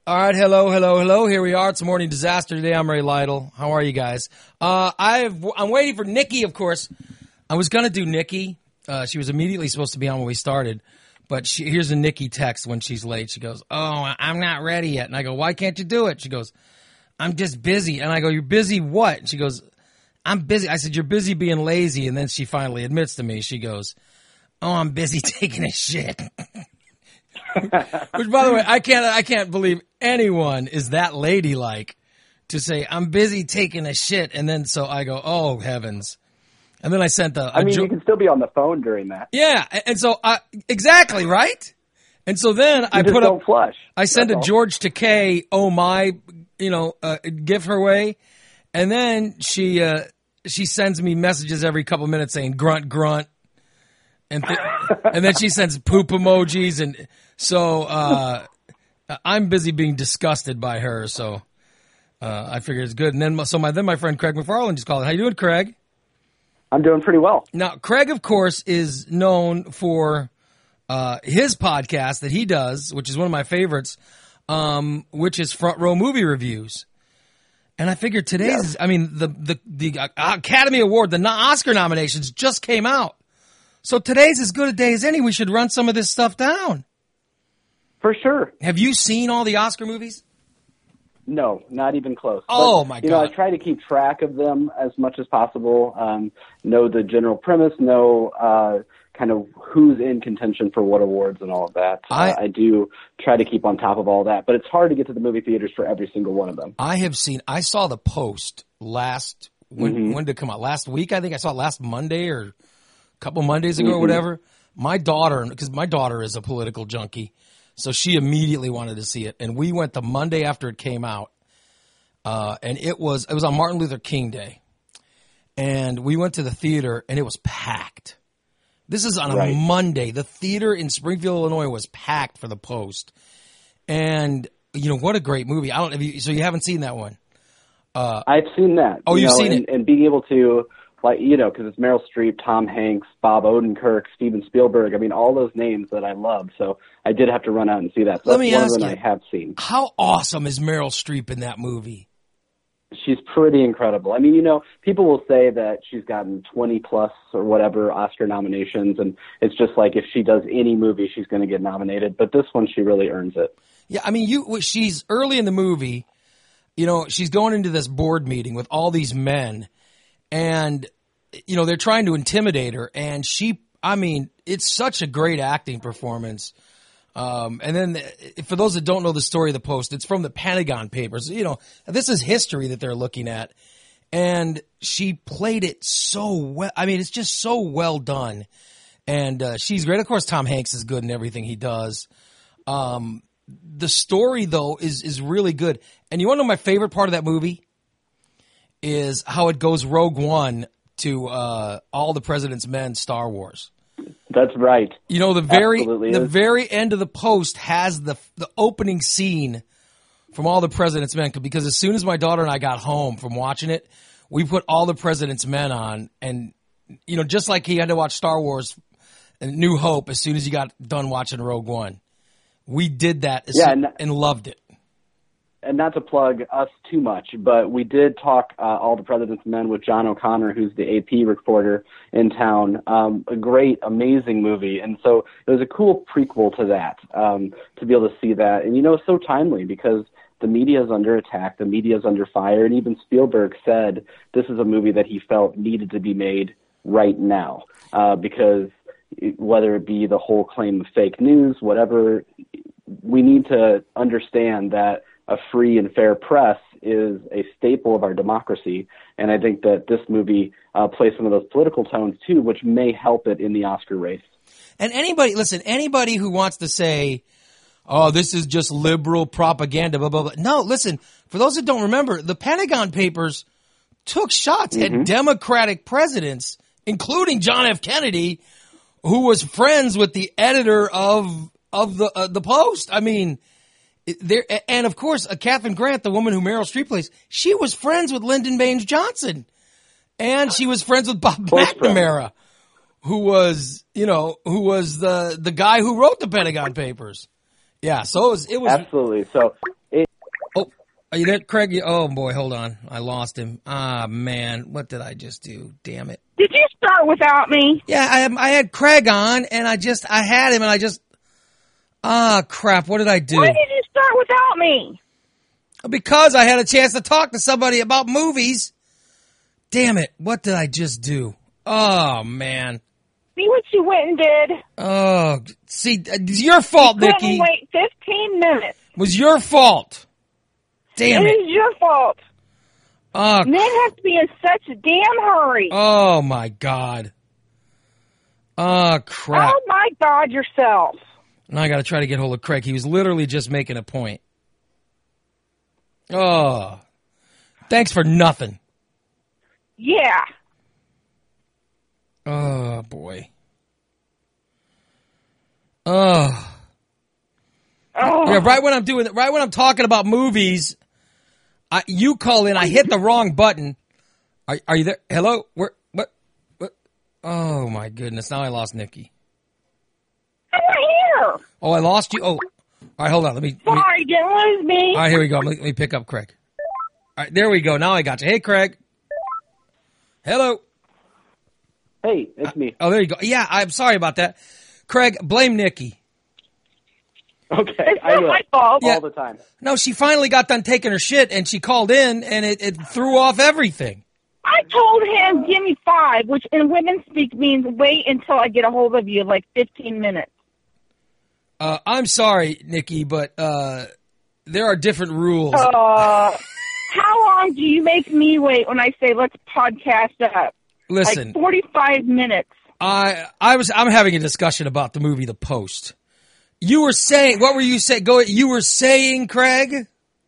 All right, hello. Here we are. It's a morning disaster today. I'm Ray Lytle. How are you guys? I'm waiting for Nikki, of course. I was going to do Nikki. She was immediately supposed to be on when we started, but here's a Nikki text when she's late. She goes, "Oh, I'm not ready yet." And I go, "Why can't you do it?" She goes, "I'm just busy." And I go, "You're busy what?" And she goes, "I'm busy." I said, "You're busy being lazy." And then she finally admits to me. She goes, "Oh, I'm busy taking a shit." Which, by the way, I can't believe anyone is that ladylike to say, "I'm busy taking a shit." And then so I go, "Oh, heavens." And then I sent you can still be on the phone during that. Yeah. And so, exactly, right? And so then I put up, flush. I send a George Takei, "Oh my," gif her way. And then she sends me messages every couple minutes saying grunt, grunt. And then she sends poop emojis. And so, I'm busy being disgusted by her. So, I figured it's good. And then, my friend Craig McFarland just called. How you doing, Craig? I'm doing pretty well. Now, Craig, of course, is known for his podcast that he does, which is one of my favorites, which is Front Row Movie Reviews. And I figured today's, the Academy Award, the Oscar nominations just came out. So today's as good a day as any. We should run some of this stuff down. For sure. Have you seen all the Oscar movies? No, not even close. Oh, my God. I try to keep track of them as much as possible, know the general premise, know kind of who's in contention for what awards and all of that. I do try to keep on top of all that, but it's hard to get to the movie theaters for every single one of them. I saw The Post when did it come out? Last week, I think. I saw it last Monday or a couple Mondays ago or whatever. My daughter, because my daughter is a political junkie, so she immediately wanted to see it, and we went the Monday after it came out, and it was on Martin Luther King Day, and we went to the theater, and it was packed. This is on a Monday. The theater in Springfield, Illinois, was packed for The Post, and what a great movie. So you haven't seen that one? I've seen that. Oh, you've seen it, and being able to. Because it's Meryl Streep, Tom Hanks, Bob Odenkirk, Steven Spielberg. I mean, all those names that I love. So I did have to run out and see that. So Let me ask one you, I have seen. How awesome is Meryl Streep in that movie? She's pretty incredible. I mean, people will say that she's gotten 20 plus or whatever Oscar nominations, and it's just like if she does any movie, she's going to get nominated. But this one, she really earns it. Yeah, I mean, she's early in the movie. She's going into this board meeting with all these men. And, they're trying to intimidate her, and it's such a great acting performance. And then for those that don't know the story of The Post, it's from the Pentagon Papers. This is history that they're looking at. And she played it so well. I mean, it's just so well done. And she's great. Of course, Tom Hanks is good in everything he does. The story, though, is really good. And you want to know my favorite part of that movie? Is how it goes Rogue One to All the President's Men, Star Wars. That's right. The very end of The Post has the opening scene from All the President's Men, because as soon as my daughter and I got home from watching it, we put All the President's Men on, and just like he had to watch Star Wars and New Hope as soon as he got done watching Rogue One, we did that and loved it. And not to plug us too much, but we did talk All the President's Men with John O'Connor, who's the AP reporter in town. A great, amazing movie. And so it was a cool prequel to that, to be able to see that. And, it's so timely because the media is under attack, the media is under fire, and even Spielberg said this is a movie that he felt needed to be made right now because whether it be the whole claim of fake news, whatever, we need to understand that a free and fair press is a staple of our democracy. And I think that this movie plays some of those political tones too, which may help it in the Oscar race. And anybody who wants to say, oh, this is just liberal propaganda, blah, blah, blah. No, listen, for those that don't remember, the Pentagon Papers took shots at Democratic presidents, including John F. Kennedy, who was friends with the editor of the Post. I mean, and of course, Katharine Grant, the woman who Meryl Streep plays, she was friends with Lyndon Baines Johnson, and she was friends with Bob McNamara, who was the guy who wrote the Pentagon Papers. Yeah, so it was absolutely. So Oh, are you there, Craig? Oh boy, hold on. I lost him. Ah, man. What did I just do? Damn it. Did you start without me? Yeah, I had Craig on, and I had him, and crap. What did I do? Why did you start without me? Because I had a chance to talk to somebody about movies. Damn it. What did I just do? Oh, man. See what you went and did? Oh, see, it's your fault, You Nikki. couldn't wait 15 minutes. It was your fault. Damn It it. is your fault. Oh, Men have to be in such a damn hurry. oh my God. Oh, crap. Oh, my God, yourself. Now I got to try to get hold of Craig. He was literally just making a point. Oh, thanks for nothing. Yeah. Oh, boy. Oh. Oh. Yeah, right when I'm talking about movies, you call in, I hit the wrong button. Are you there? Hello? What? Oh, my goodness. Now I lost Nikki. I'm right here. Oh, I lost you? Oh, all right, hold on. Let me Sorry, didn't lose me. all right, here we go. Let me pick up Craig. All right, there we go. Now I got you. Hey, Craig. Hello. hey, it's me. Oh, there you go. Yeah, I'm sorry about that. Craig, blame Nikki. Okay, It's I not will my fault. Yeah. all the time. No, she finally got done taking her shit, and she called in, and it threw off everything. I told him, give me 5, which in women speak means wait until I get a hold of you, like 15 minutes. I'm sorry, Nikki, but there are different rules. How long do you make me wait when I say let's podcast up? Listen, Like 45 minutes. I'm having a discussion about the movie The Post. You were saying, what were you saying? You were saying, Craig?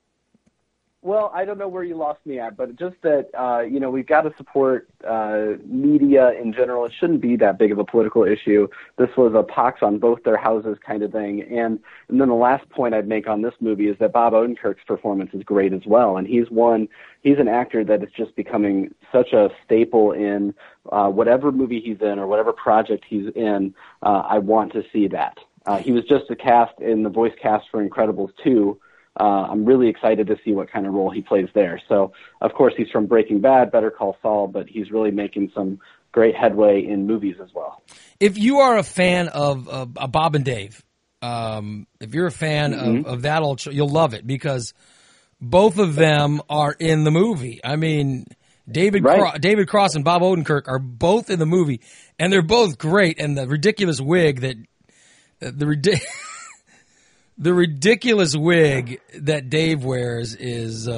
Well, I don't know where you lost me at, but just that, we've got to support media in general. It shouldn't be that big of a political issue. This was a pox on both their houses kind of thing. And then the last point I'd make on this movie is that Bob Odenkirk's performance is great as well. And he's an actor that is just becoming such a staple in whatever movie he's in or whatever project he's in. I want to see that. He was just in the voice cast for Incredibles 2. I'm really excited to see what kind of role he plays there. So, of course, he's from Breaking Bad, Better Call Saul, but he's really making some great headway in movies as well. If you are a fan of Bob and Dave, if you're a fan of that old show, you'll love it because both of them are in the movie. I mean, David Cross and Bob Odenkirk are both in the movie, and they're both great. And the ridiculous wig that the ridiculous wig that Dave wears is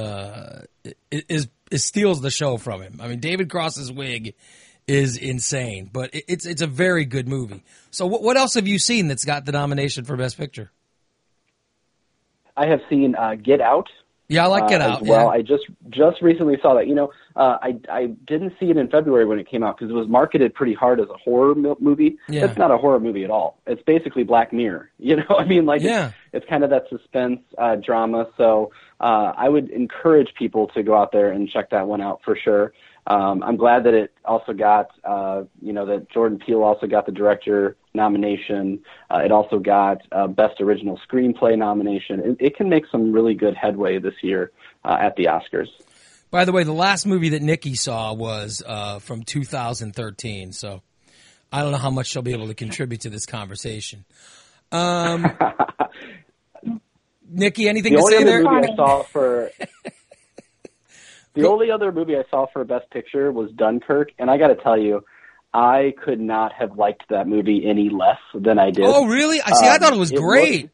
steals the show from him. I mean, David Cross's wig is insane, but it's a very good movie. So what else have you seen that's got the nomination for Best Picture? I have seen Get Out. Yeah, I like Get Out. As well, Yeah. I just recently saw that. I didn't see it in February when it came out because it was marketed pretty hard as a horror movie. Yeah. It's not a horror movie at all. It's basically Black Mirror. I mean, it's kind of that suspense drama. So I would encourage people to go out there and check that one out for sure. I'm glad that it also got, that Jordan Peele also got the director nomination. It also got Best Original Screenplay nomination. It can make some really good headway this year at the Oscars. By the way, the last movie that Nikki saw was from 2013, so I don't know how much she'll be able to contribute to this conversation. Nikki, anything to say there? The only other movie I saw for Best Picture was Dunkirk, and I got to tell you, I could not have liked that movie any less than I did. Oh, really? I thought it was great.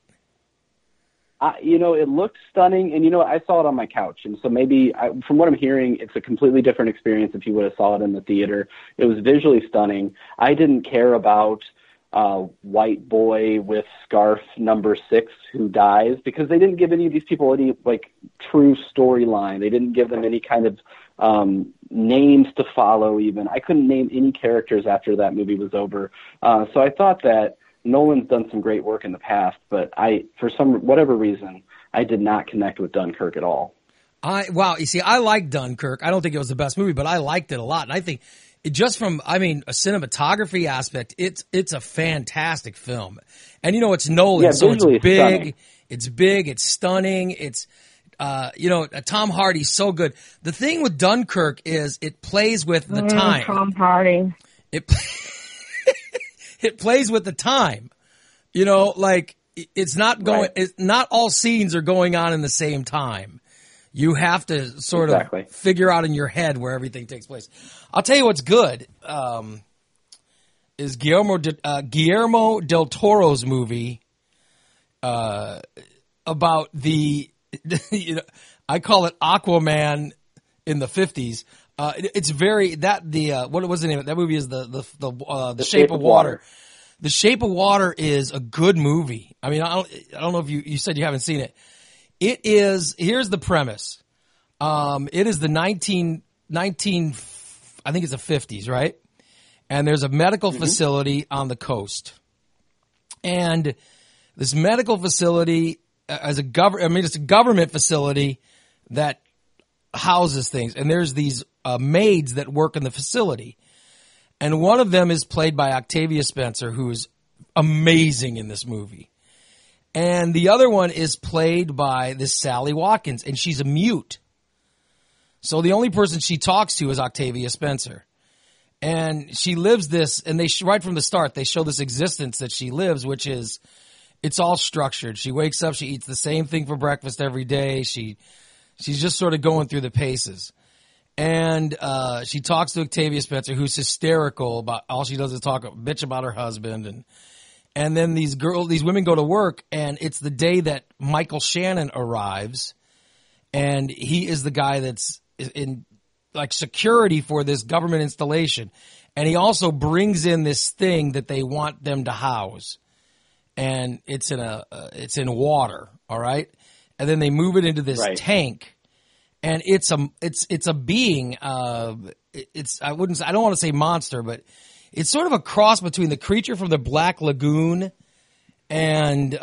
It looked stunning, and I saw it on my couch, and so from what I'm hearing, it's a completely different experience if you would have saw it in the theater. It was visually stunning. I didn't care about white boy with scarf number 6 who dies because they didn't give any of these people any true storyline. They didn't give them any kind of names to follow even. I couldn't name any characters after that movie was over. So I thought that Nolan's done some great work in the past, but for whatever reason, I did not connect with Dunkirk at all. You see, I like Dunkirk. I don't think it was the best movie, but I liked it a lot. And I think a cinematography aspect, it's a fantastic film. And it's Nolan, so it's big. Stunning. It's big. It's stunning. It's, Tom Hardy's so good. The thing with Dunkirk is it plays with the time. Tom Hardy. It plays with the time. It's not going. Right. Not all scenes are going on in the same time. You have to sort of figure out in your head where everything takes place. I'll tell you what's good. Is Guillermo del Toro's movie about the I call it Aquaman in the 50s. It's very what was the name of it? That movie is the Shape of Water. The Shape of Water is a good movie. I mean, I don't know if you said you haven't seen it. It is, here's the premise. It is the 19 I think it's the 50s, right? And there's a medical facility on the coast. And this medical facility it's a government facility that houses things. And there's these maids that work in the facility. And one of them is played by Octavia Spencer, who is amazing in this movie. And the other one is played by this Sally Watkins, and she's a mute. So the only person she talks to is Octavia Spencer. And she lives this, and right from the start, they show this existence that she lives, which is, it's all structured. She wakes up, she eats the same thing for breakfast every day. She's just sort of going through the paces. And she talks to Octavia Spencer, who's hysterical about all she does is bitch about her husband, and then these women go to work, and it's the day that Michael Shannon arrives, and he is the guy that's in like security for this government installation, and he also brings in this thing that they want them to house, and it's in water, all right, and then they move it into this tank. And it's a being. I don't want to say monster, but it's sort of a cross between the creature from the Black Lagoon, and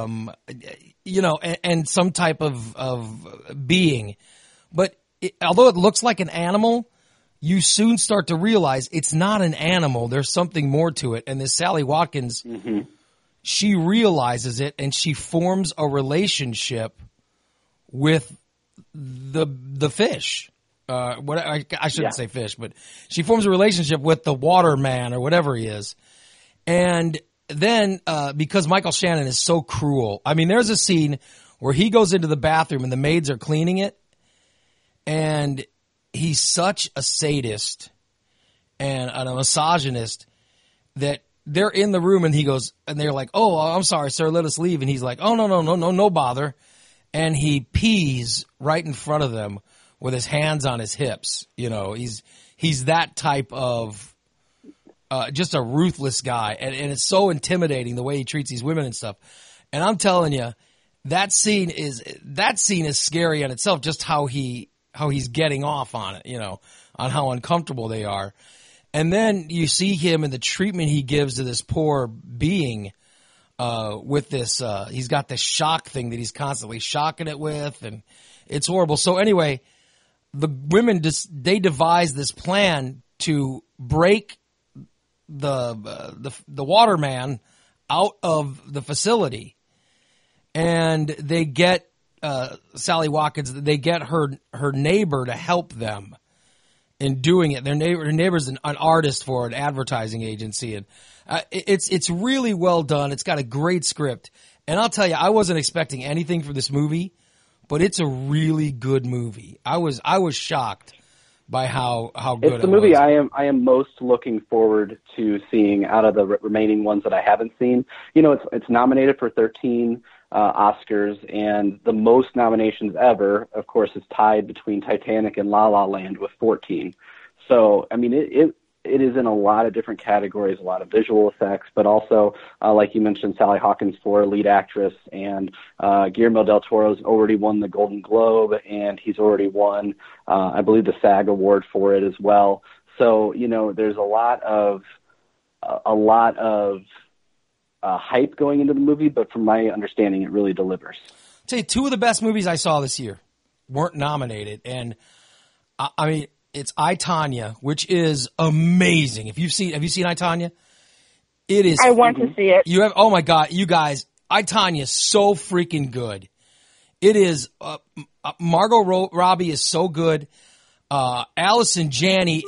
and some type of being. But although it looks like an animal, you soon start to realize it's not an animal. There's something more to it. And this Sally Watkins, she realizes it, and she forms a relationship with the fish. I shouldn't say fish, but she forms a relationship with the water man or whatever he is. And then because Michael Shannon is so cruel, I mean, there's a scene where he goes into the bathroom and the maids are cleaning it, and he's such a sadist and a misogynist that they're in the room, and he goes, and they're like, "Oh, I'm sorry, sir, let us leave." And he's like, "Oh, no bother." And he pees right in front of them with his hands on his hips. He's that type of just a ruthless guy, and it's so intimidating the way he treats these women and stuff. And I'm telling you, that scene is scary in itself. Just how he's getting off on it, on how uncomfortable they are. And then you see him and the treatment he gives to this poor being. With this, he's got this shock thing that he's constantly shocking it with, and it's horrible. So anyway, the women they devise this plan to break the waterman out of the facility, and they get Sally Watkins. They get her neighbor to help them in doing it. Her neighbor's an artist for an advertising agency, and it's really well done. It's got a great script, and I'll tell you, I wasn't expecting anything from this movie, but it's a really good movie. I was shocked by how good it was. It's the movie I am most looking forward to seeing out of the remaining ones that I haven't seen. It's nominated for 13 Oscars, and the most nominations ever, of course, is tied between Titanic and La La Land with 14. So, I mean, it is in a lot of different categories, a lot of visual effects, but also, like you mentioned, Sally Hawkins for lead actress, and Guillermo del Toro's already won the Golden Globe, and he's already won, I believe, the SAG award for it as well. So, there's a lot of hype going into the movie, but from my understanding, it really delivers. I'll tell you, two of the best movies I saw this year weren't nominated, and I mean, it's I, Tonya, which is amazing. Have you seen I, Tonya? It is. I want to see it. You have. Oh my God, you guys! I, Tonya is so freaking good. It is, Margot Robbie is so good. Allison Janney's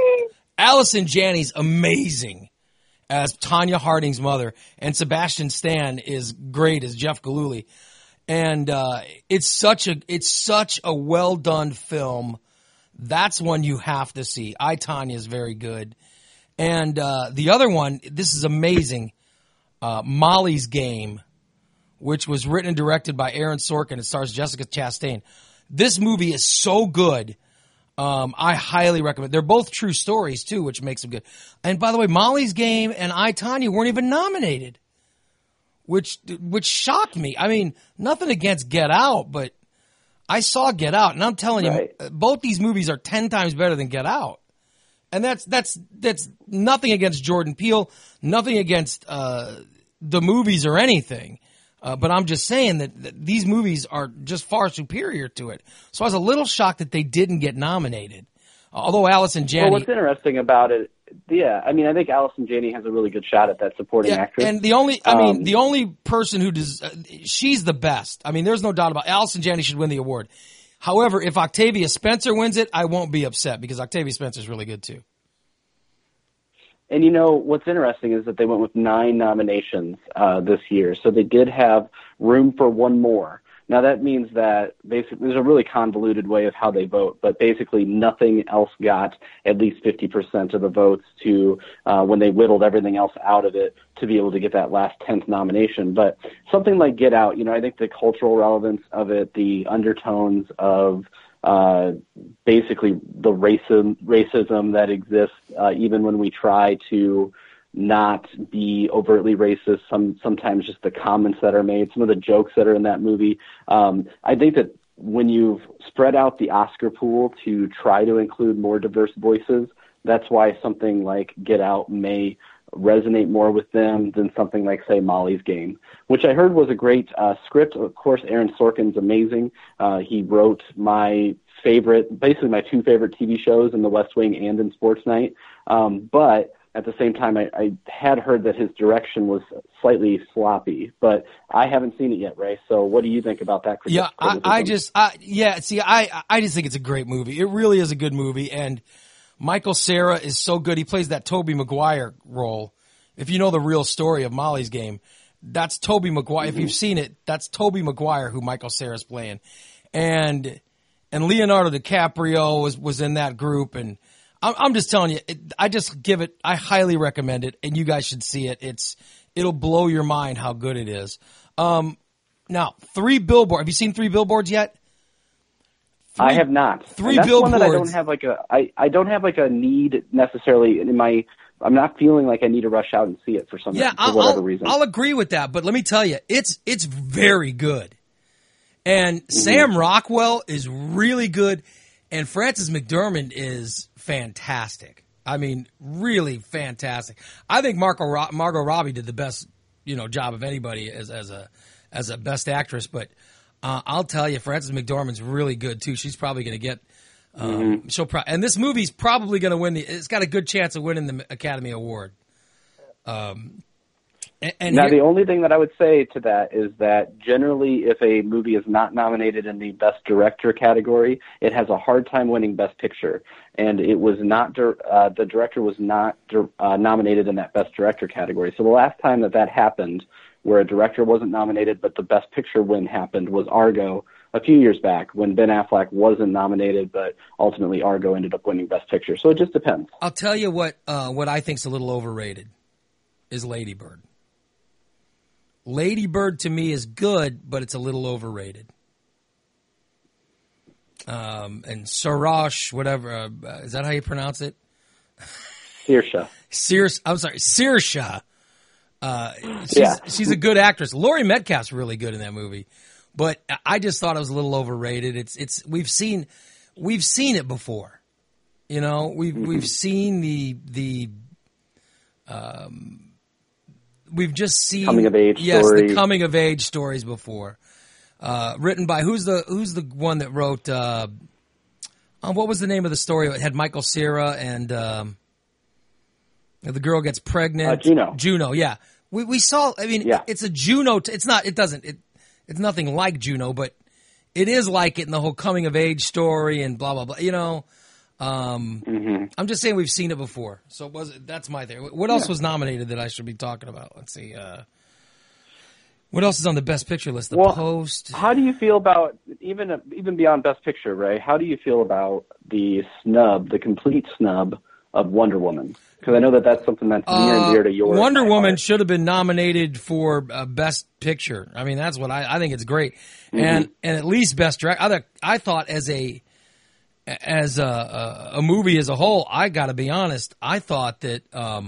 amazing as Tonya Harding's mother, and Sebastian Stan is great as Jeff Gillooly. And it's such a well done film. That's one you have to see. I, Tonya is very good. And the other one, this is amazing, Molly's Game, which was written and directed by Aaron Sorkin. It stars Jessica Chastain. This movie is so good. I highly recommend. They're both true stories too, which makes them good. And by the way, Molly's Game and I, Tonya weren't even nominated, which shocked me. I mean, nothing against Get Out, but I saw Get Out, and I'm telling you, both these movies are 10 times better than Get Out. And that's nothing against Jordan Peele, nothing against the movies or anything. But I'm just saying that these movies are just far superior to it. So I was a little shocked that they didn't get nominated. Although Allison Janney... Well, what's interesting about it, I mean, I think Allison Janney has a really good shot at that supporting actress. And the only person who does... she's the best. I mean, there's no doubt about it. Allison Janney should win the award. However, if Octavia Spencer wins it, I won't be upset because Octavia Spencer's really good too. And what's interesting is that they went with 9 nominations this year, so they did have room for one more. Now that means that basically there's a really convoluted way of how they vote, but basically nothing else got at least 50% of the votes to when they whittled everything else out of it to be able to get that last 10th nomination. But something like Get Out, I think the cultural relevance of it, the undertones of basically the racism that exists, even when we try to not be overtly racist, sometimes just the comments that are made, some of the jokes that are in that movie. I think that when you've spread out the Oscar pool to try to include more diverse voices, that's why something like Get Out may resonate more with them than something like, say, Molly's Game, which I heard was a great script. Of course, Aaron Sorkin's amazing. He wrote my two favorite TV shows in The West Wing and in Sports Night. But at the same time, I had heard that his direction was slightly sloppy, but I haven't seen it yet, Ray. So what do you think about that? Yeah, I just think it's a great movie. It really is a good movie. And Michael Cera is so good. He plays that Tobey Maguire role. If you know the real story of Molly's Game, that's Tobey Maguire. Mm-hmm. If you've seen it, that's Tobey Maguire who Michael Cera's playing. And Leonardo DiCaprio was in that group. And I'm just telling you, I highly recommend it, and you guys should see it. It'll blow your mind how good it is. Now, 3 Billboards. Have you seen 3 Billboards yet? I have not. 3 that's Billboards. One that I don't have a need necessarily in my. I'm not feeling like I need to rush out and see it for whatever reason. I'll agree with that, but let me tell you, it's very good. And Sam Rockwell is really good, and Frances McDormand is fantastic. I mean, really fantastic. I think Margot Robbie did the best, job of anybody as a best actress. But I'll tell you, Frances McDormand's really good too. She's probably going to get. And this movie's probably going to win it's got a good chance of winning the Academy Award. The only thing that I would say to that is that generally if a movie is not nominated in the Best Director category, it has a hard time winning Best Picture. And it was not the director was not nominated in that Best Director category. So the last time that happened, where a director wasn't nominated but the Best Picture win happened, was Argo a few years back when Ben Affleck wasn't nominated, but ultimately Argo ended up winning Best Picture. So it just depends. I'll tell you what I think's a little overrated is Lady Bird. Lady Bird to me is good, but it's a little overrated. And Saoirse, whatever, is that how you pronounce it? Saoirse. Saoirse. She's a good actress. Laurie Metcalf's really good in that movie, but I just thought it was a little overrated. We've seen it before. We've seen we've just seen coming of age stories. The coming of age stories before. Written by who's the one that wrote what was the name of the story? It had Michael Cera and the girl gets pregnant. Juno. Juno, yeah. We saw. I mean, Yeah. it's a Juno. It's not. It doesn't. It's nothing like Juno, but it is like it in the whole coming of age story and blah blah blah. You know. I'm just saying we've seen it before. So that's my theory. What else was nominated that I should be talking about? Let's see. What else is on the Best Picture list? The Post. How do you feel about even beyond Best Picture, Ray? How do you feel about the complete snub of Wonder Woman? Because I know that's something that's near and dear to your Wonder Woman heart. should have been nominated for Best Picture. I mean, that's what I think it's great, and at least Best Director. I thought as a movie as a whole, I got to be honest, I thought that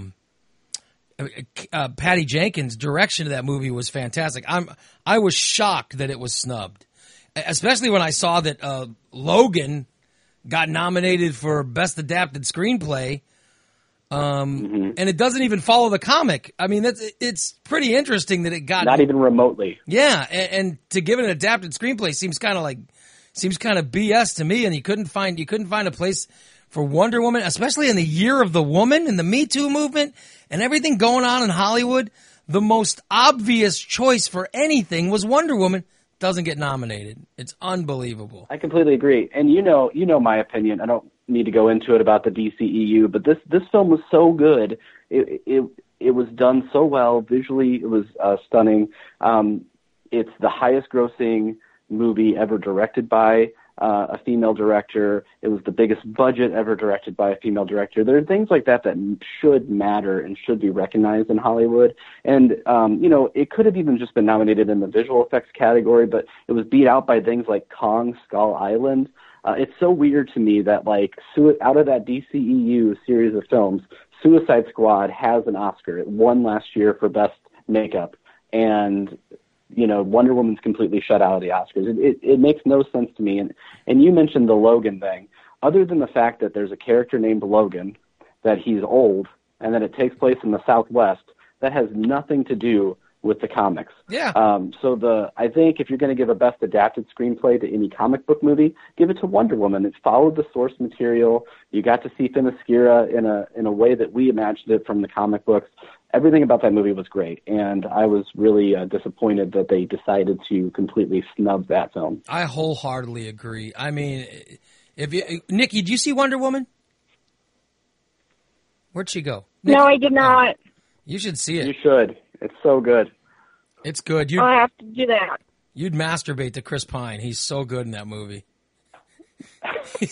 Patty Jenkins' direction of that movie was fantastic. I was shocked that it was snubbed, especially when I saw that Logan got nominated for Best Adapted Screenplay, and it doesn't even follow the comic. I mean, it's pretty interesting that it got not even remotely. Yeah, and to give it an adapted screenplay seems kind of BS to me. And you couldn't find a place for Wonder Woman, especially in the year of the woman and the Me Too movement and everything going on in Hollywood. The most obvious choice for anything was Wonder Woman. Doesn't get nominated. It's unbelievable. I completely agree. And you know my opinion. I don't need to go into it about the DCEU, but this film was so good. It was done so well visually. It was stunning. It's the highest grossing movie ever directed by a female director. It was the biggest budget ever directed by a female director. There are things like that should matter and should be recognized in Hollywood. And, it could have even just been nominated in the visual effects category, but it was beat out by things like Kong, Skull Island. It's so weird to me that, out of that DCEU series of films, Suicide Squad has an Oscar. It won last year for Best Makeup. And Wonder Woman's completely shut out of the Oscars. It makes no sense to me. And you mentioned the Logan thing. Other than the fact that there's a character named Logan, that he's old, and that it takes place in the Southwest, that has nothing to do with the comics. Yeah. I think if you're going to give a Best Adapted Screenplay to any comic book movie, give it to Wonder Woman. It followed the source material. You got to see Themyscira in a way that we imagined it from the comic books. Everything about that movie was great, and I was really disappointed that they decided to completely snub that film. I wholeheartedly agree. I mean, Nikki, did you see Wonder Woman? Where'd she go? Nikki? No, I did not. You should see it. You should. It's so good. It's good. I'll have to do that. You'd masturbate to Chris Pine. He's so good in that movie. He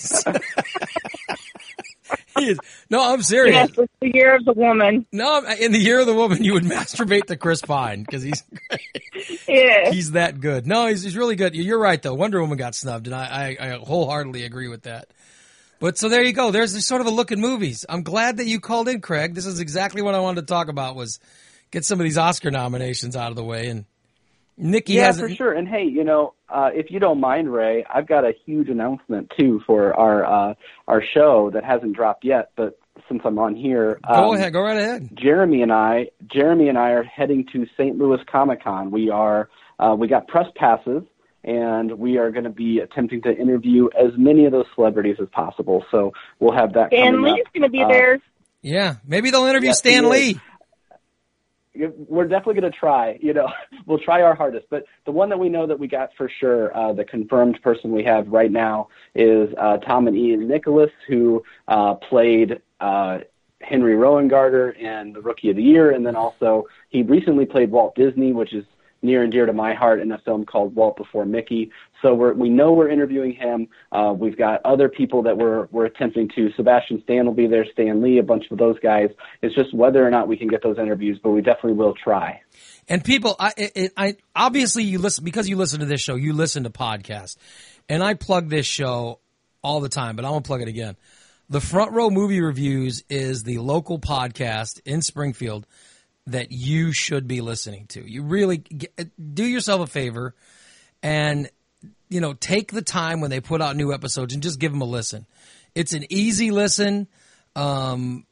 is. No, I'm serious. Yes, it's the year of the woman. No, in the year of the woman, you would masturbate to Chris Pine because he's great. Yeah. He's that good. No, he's really good. You're right, though. Wonder Woman got snubbed, and I wholeheartedly agree with that. But so there you go. There's sort of a look at movies. I'm glad that you called in, Craig. This is exactly what I wanted to talk about, was get some of these Oscar nominations out of the way. And Nikki hasn't. Yeah, for sure. And hey, if you don't mind, Ray, I've got a huge announcement too for our show that hasn't dropped yet. But since I'm on here, go right ahead. Jeremy and I are heading to St. Louis Comic-Con. We got press passes, and we are going to be attempting to interview as many of those celebrities as possible. So we'll have that. Stan Lee's going to be there. Yeah, maybe they'll interview Stan Lee. We're definitely going to try. We'll try our hardest. But the one that we know that we got for sure, the confirmed person we have right now is Tom and Ian Nicholas, who played Henry Rowengarter in The Rookie of the Year, and then also he recently played Walt Disney, which is near and dear to my heart, in a film called Walt Before Mickey. So we know we're interviewing him. We've got other people that we're attempting to. Sebastian Stan will be there, Stan Lee, a bunch of those guys. It's just whether or not we can get those interviews, but we definitely will try. And people, I obviously you listen, because you listen to this show, you listen to podcasts, and I plug this show all the time, but I'm gonna plug it again. The Front Row Movie Reviews is the local podcast in Springfield that you should be listening to. You really do yourself a favor and, take the time when they put out new episodes and just give them a listen. It's an easy listen. It's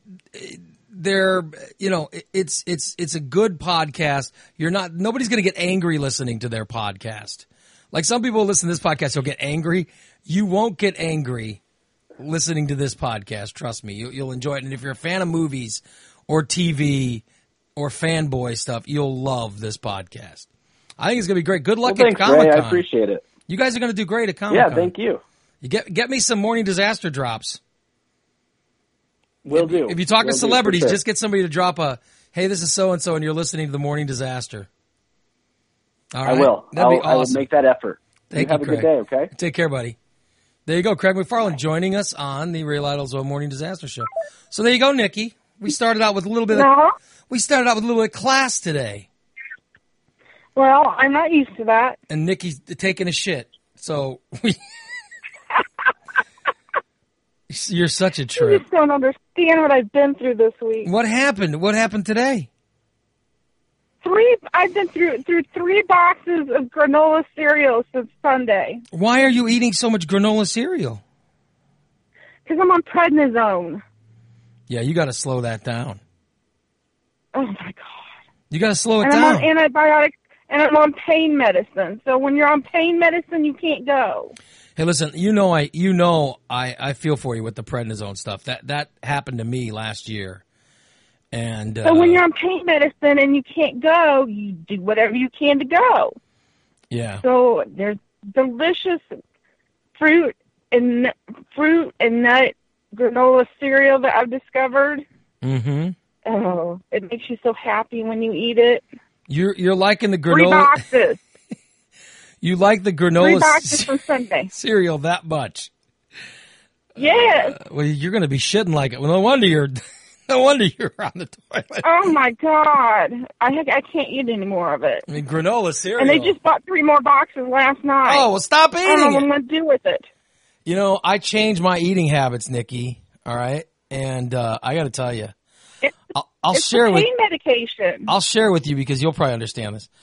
a good podcast. Nobody's going to get angry listening to their podcast. Like some people listen to this podcast, they'll get angry. You won't get angry listening to this podcast. Trust me, you'll enjoy it. And if you're a fan of movies or TV, or fanboy stuff, you'll love this podcast. I think it's going to be great. Good luck Well, at thanks, Comic-Con. Ray. I appreciate it. You guys are going to do great at Comic-Con. Yeah, thank you. You get me some Morning Disaster drops. Will do. If you talk Will to do, celebrities, for sure. just get somebody to drop a, hey, this is so-and-so, and you're listening to the Morning Disaster. All right? I will. That'd be I will awesome. make that effort. Thank you have you, a good Craig. day, okay? Take care, buddy. There you go, Craig McFarland joining us on the Ray Lytle's Morning Disaster Show. So there you go, Nikki. We started out with a little bit of class today. Well, I'm not used to that. And Nikki's taking a shit. So you're such a You trip. just don't understand what I've been through this week. What happened? What happened today? I've been through 3 boxes of granola cereal since Sunday. Why are you eating so much granola cereal? Because I'm on prednisone. Yeah, you got to slow that down. Oh, my God. You got to slow it And down. I'm on antibiotics, and I'm on pain medicine. So when you're on pain medicine, you can't go. Hey, listen, I feel for you with the prednisone stuff. That happened to me last year. And So when you're on pain medicine and you can't go, you do whatever you can to go. yeah. So there's delicious fruit and nut granola cereal that I've discovered. Mm-hmm. Oh, it makes you so happy when you eat it. You're liking the 3 granola. boxes. You like the 3 granola boxes from Sunday. cereal that much. Yes. Well, you're going to be shitting like it. Well, no wonder you're on the toilet. Oh my God. I can't eat any more of it. I mean, granola cereal. And they just bought 3 more boxes last night. Oh, well, stop I don't know eating what I'm it. going to do with it. You know, I changed my eating habits, Nikki. All right, and I got to tell you, I'll It's share the with pain medication. I'll share with you because you'll probably understand this.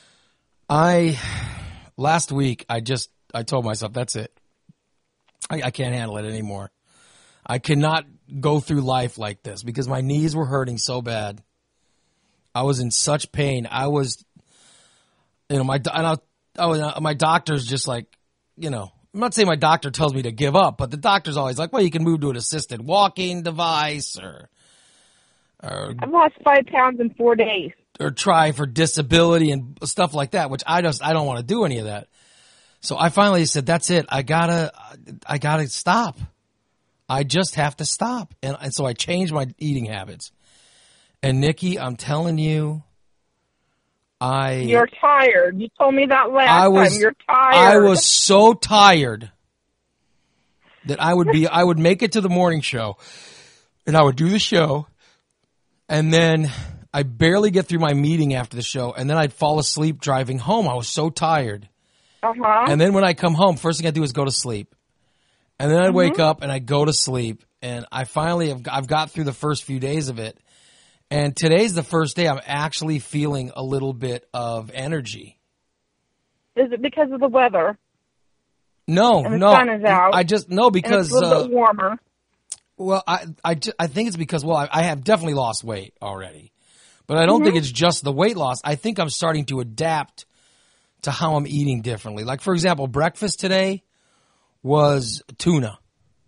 Last week I told myself that's it. I can't handle it anymore. I cannot go through life like this because my knees were hurting so bad. I was in such pain. I was, my doctor's just like, I'm not saying my doctor tells me to give up, but the doctor's always like, well, you can move to an assisted walking device or I've lost 5 pounds in 4 days. or try for disability and stuff like that, which I don't want to do any of that. So I finally said, that's it. I gotta stop. I just have to stop. And so I changed my eating habits. And Nikki, I'm telling you, You're tired. You told me that last time. You're tired. I was so tired that I would make it to the morning show and I would do the show and then I barely get through my meeting after the show and then I'd fall asleep driving home. I was so tired. Uh-huh. And then when I come home, first thing I do is go to sleep. And then I'd wake up and I go to sleep and I've got through the first few days of it. And today's the first day I'm actually feeling a little bit of energy. Is it because of the weather? No, And the no. sun is out. because And it's a little bit warmer. well, I think it's because I have definitely lost weight already, but I don't think it's just the weight loss. I think I'm starting to adapt to how I'm eating differently. Like for example, breakfast today was tuna.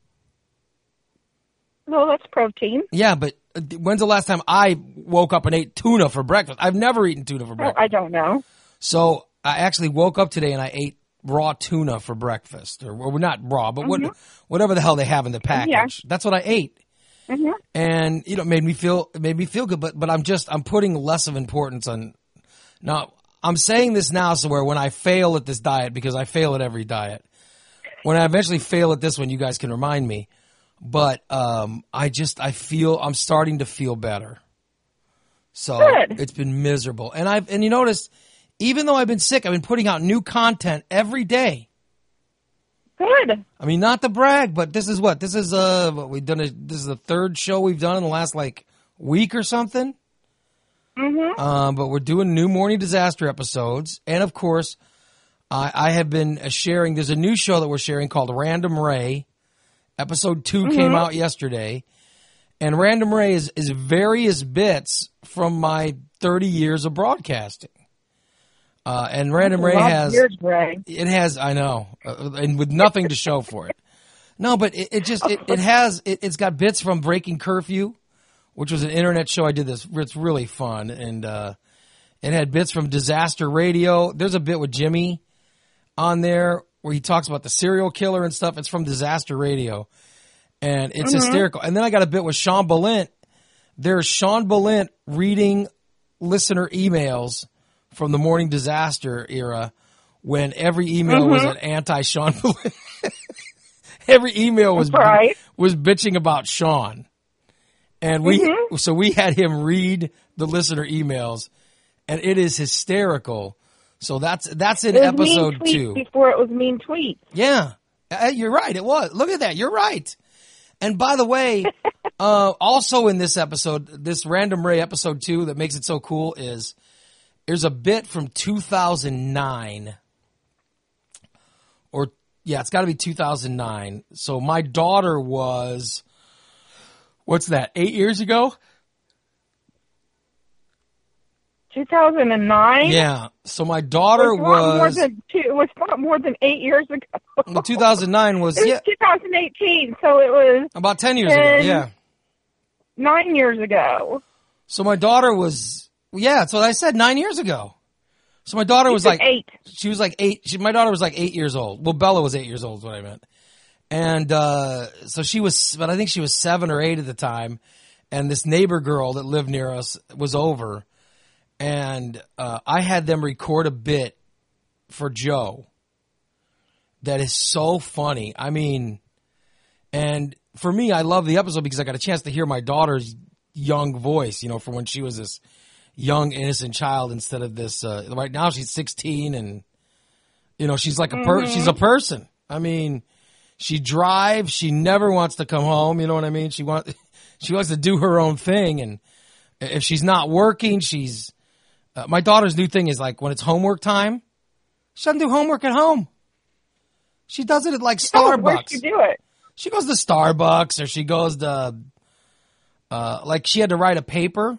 Well, that's protein. Yeah, but when's the last time I woke up and ate tuna for breakfast? I've never eaten tuna for Oh, breakfast. I don't know. So I actually woke up today and I ate raw tuna for breakfast, or not raw, but whatever the hell they have in the package. Yeah. That's what I ate, Mm-hmm. and it made me feel good. But I'm putting less of importance on. Now I'm saying this now, so where when I fail at this diet, because I fail at every diet, when I eventually fail at this one, you guys can remind me. But I'm starting to feel better. So Good. It's been miserable. And you notice, even though I've been sick, I've been putting out new content every day. Good. I mean, not to brag, but this is this is the 3rd show we've done in the last week or something. Mm-hmm. But we're doing new Morning Disaster episodes. And of course, I have been sharing, there's a new show that we're sharing called Random Ray. Episode 2 came out yesterday, and Random Ray is various bits from my 30 years of broadcasting. And Random Ray has, Years, Ray. it has, I know, and with nothing to show for it. No, but it's got bits from Breaking Curfew which was an internet show. I did this. It's really fun. And, it had bits from Disaster Radio. There's a bit with Jimmy on there where he talks about the serial killer and stuff. It's from Disaster Radio. And it's hysterical. And then I got a bit with Sean Balint. There's Sean Balint reading listener emails from the Morning Disaster era when every email was an anti-Sean Balint. Every email was bitching about Sean. And so we had him read the listener emails, and it is hysterical. So that's in episode 2. Before it was mean tweets. Yeah. You're right. It was. Look at that. You're right. And by the way, also in this episode, this Random Ray episode 2 that makes it so cool is there's a bit from 2009 it's got to be 2009. So my daughter was, what's that, 8 years ago? 2009? Yeah. So my daughter was... It was not more than 8 years ago. 2009 was... It was 2018, so it was... About 10 years ago, yeah. 9 years ago. So my daughter was... Yeah, that's what I said, 9 years ago. So my daughter was like... 8. She was like 8. My daughter was like 8 years old. Well, Bella was 8 years old is what I meant. And so she was... But I think she was 7 or 8 at the time. And this neighbor girl that lived near us was over. And I had them record a bit for Joe that is so funny. I mean, and for me, I love the episode because I got a chance to hear my daughter's young voice, from when she was this young, innocent child instead of this. Right now, she's 16 and, she's like she's a person. I mean, she drives. She never wants to come home. You know what I mean? She wants to do her own thing. And if she's not working, she's... my daughter's new thing is like when it's homework time, she doesn't do homework at home. She does it at like Starbucks. Where'd she do it? She goes to Starbucks or she goes to, like she had to write a paper.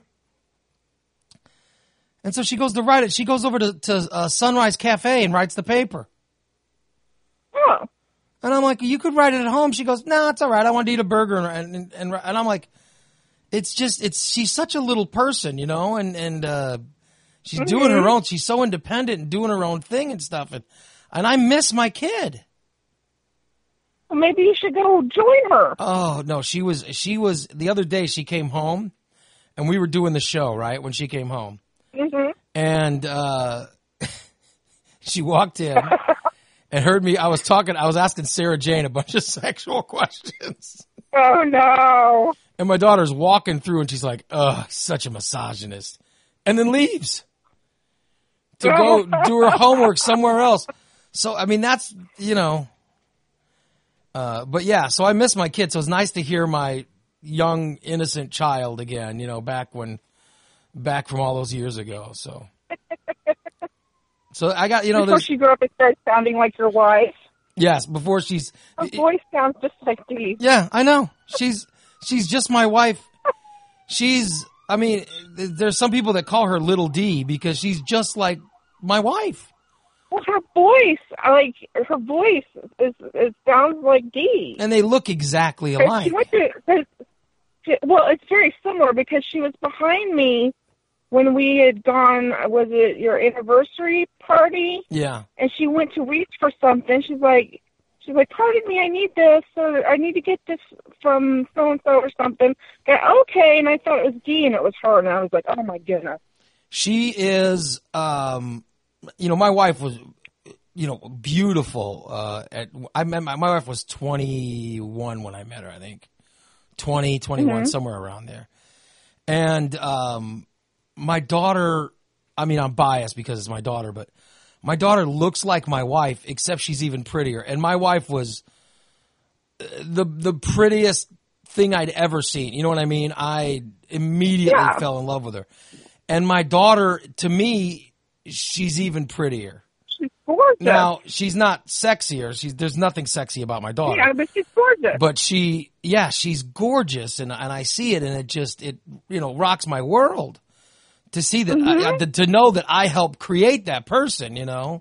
And so she goes to write it. She goes over to Sunrise Cafe and writes the paper. Oh. And I'm like, you could write it at home. She goes, no, it's all right. I want to eat a burger. And I'm like, she's such a little person, and she's doing her own. She's so independent and doing her own thing and stuff. And I miss my kid. Well, maybe you should go join her. Oh, no. She was, the other day she came home and we were doing the show, right? When she came home. Mm-hmm. And, she walked in and heard me. I was asking Sarah Jane a bunch of sexual questions. Oh, no. And my daughter's walking through and she's like, ugh, such a misogynist. And then leaves to go do her homework somewhere else. So, I mean, that's, but yeah, so I miss my kid. So it's nice to hear my young, innocent child again, back from all those years ago. So I got, before she grew up and started sounding like your wife. Yes, before she's... Her voice sounds just like Steve. Yeah, I know. She's just my wife. I mean, there's some people that call her Little D because she's just like my wife. Well, her voice, it sounds like Dee. And they look exactly alike. Well, it's very similar because she was behind me when we had gone, was it your anniversary party? Yeah. And she went to reach for something. She's like, pardon me, I need this, or I need to get this from so-and-so or something. Okay, and I thought it was Dee, and it was her, and I was like, oh, my goodness. She is, my wife was, beautiful. My wife was 21 when I met her, I think. 20, 21, somewhere around there. And my daughter, I mean, I'm biased because it's my daughter, but my daughter looks like my wife, except she's even prettier. And my wife was the prettiest thing I'd ever seen. You know what I mean? I immediately fell in love with her. And my daughter, to me, she's even prettier. She's gorgeous. Now, she's not sexier. There's nothing sexy about my daughter. Yeah, but she's gorgeous. But she's gorgeous. And I see it, and it rocks my world. To see that, to know that I helped create that person,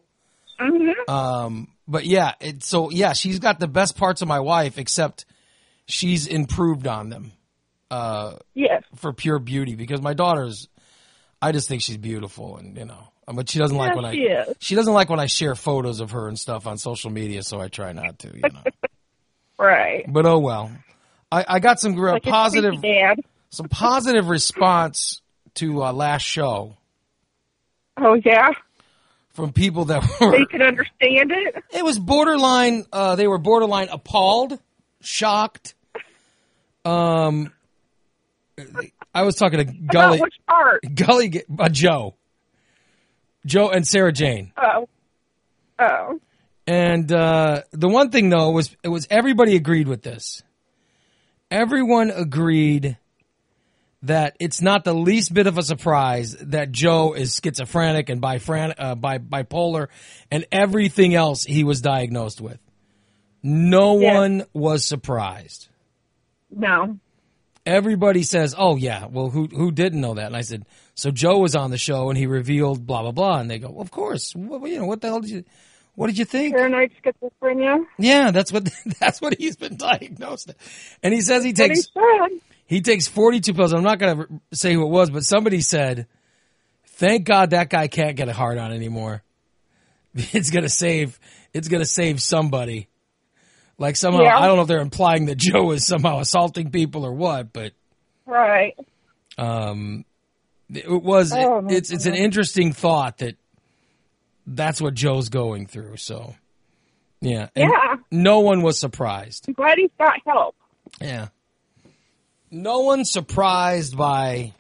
But yeah, she's got the best parts of my wife, except she's improved on them. Yes. for pure beauty, because my daughter's, I just think she's beautiful, and but she doesn't like when she doesn't like when I share photos of her and stuff on social media, so I try not to, Right. But oh well. I got some real Like a positive, creepy dad. some positive response to last show Oh, yeah? from people that So were. you can understand it? It was borderline. They were borderline appalled, shocked. I was talking to About which part? Joe and Sarah Jane. Oh. And the one thing though was everybody agreed with this. Everyone agreed that it's not the least bit of a surprise that Joe is schizophrenic and bipolar and everything else he was diagnosed with. No one was surprised. No. Everybody says, "Oh yeah, well who didn't know that?" And I said, "So Joe was on the show and he revealed blah blah blah." And they go, well, "Of course. What the hell what did you think?" Paranoid schizophrenia. Yeah, that's what he's been diagnosed with. And he says he takes 42 pills. I'm not going to say who it was, but somebody said, "Thank God that guy can't get a hard on anymore. It's going to save somebody." Like somehow, I don't know if they're implying that Joe is somehow assaulting people or what, but right. It was. It's an interesting thought that's what Joe's going through. So, yeah, and no one was surprised. I'm glad he's got help. Yeah, no one's surprised by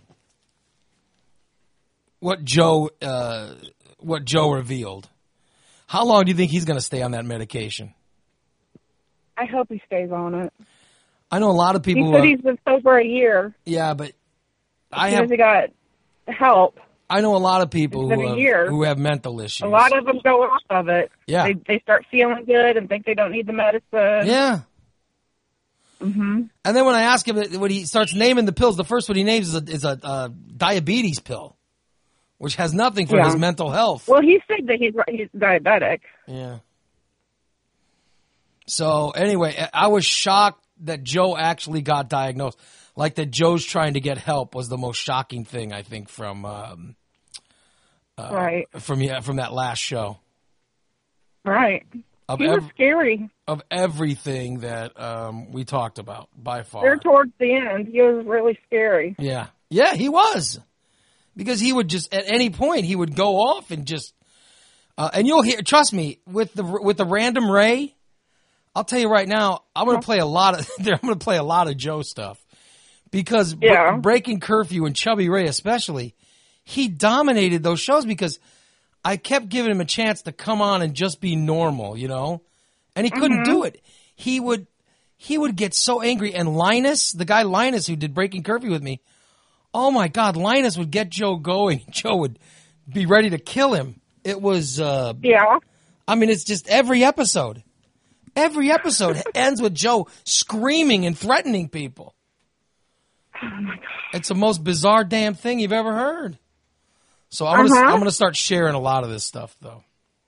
what Joe revealed. How long do you think he's going to stay on that medication? I hope he stays on it. I know a lot of people. He said he's been sober a year. Yeah, but he got help. I know a lot of people who have mental issues. A lot of them go off of it. Yeah. They start feeling good and think they don't need the medicine. Yeah. Mm-hmm. And then when I ask him, when he starts naming the pills, the first one he names is a diabetes pill, which has nothing for his mental health. Well, he said that he's diabetic. Yeah. So anyway, I was shocked that Joe actually got diagnosed. Like that Joe's trying to get help was the most shocking thing, I think, from from that last show. Right. He was scary. Of everything that we talked about, by far. There towards the end, he was really scary. Yeah. Yeah, he was. Because he would just, at any point, he would go off and just, and you'll hear, trust me, with the Random Ray, I'll tell you right now, I'm going to play a lot of Joe stuff. Because Breaking Curfew and Chubby Ray especially, he dominated those shows because I kept giving him a chance to come on and just be normal, and he couldn't do it. He would get so angry. And Linus, the guy Linus who did Breaking Curfew with me, oh my God, Linus would get Joe going. Joe would be ready to kill him. It was, I mean, it's just every episode ends with Joe screaming and threatening people. Oh my God. It's the most bizarre damn thing you've ever heard. So I'm gonna start sharing a lot of this stuff though.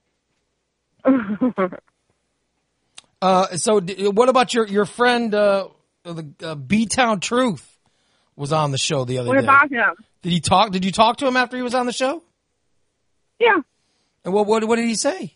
So what about your friend, the B-Town Truth was on the show the other day. What about him? Did you talk to him after he was on the show? Yeah. And what did he say?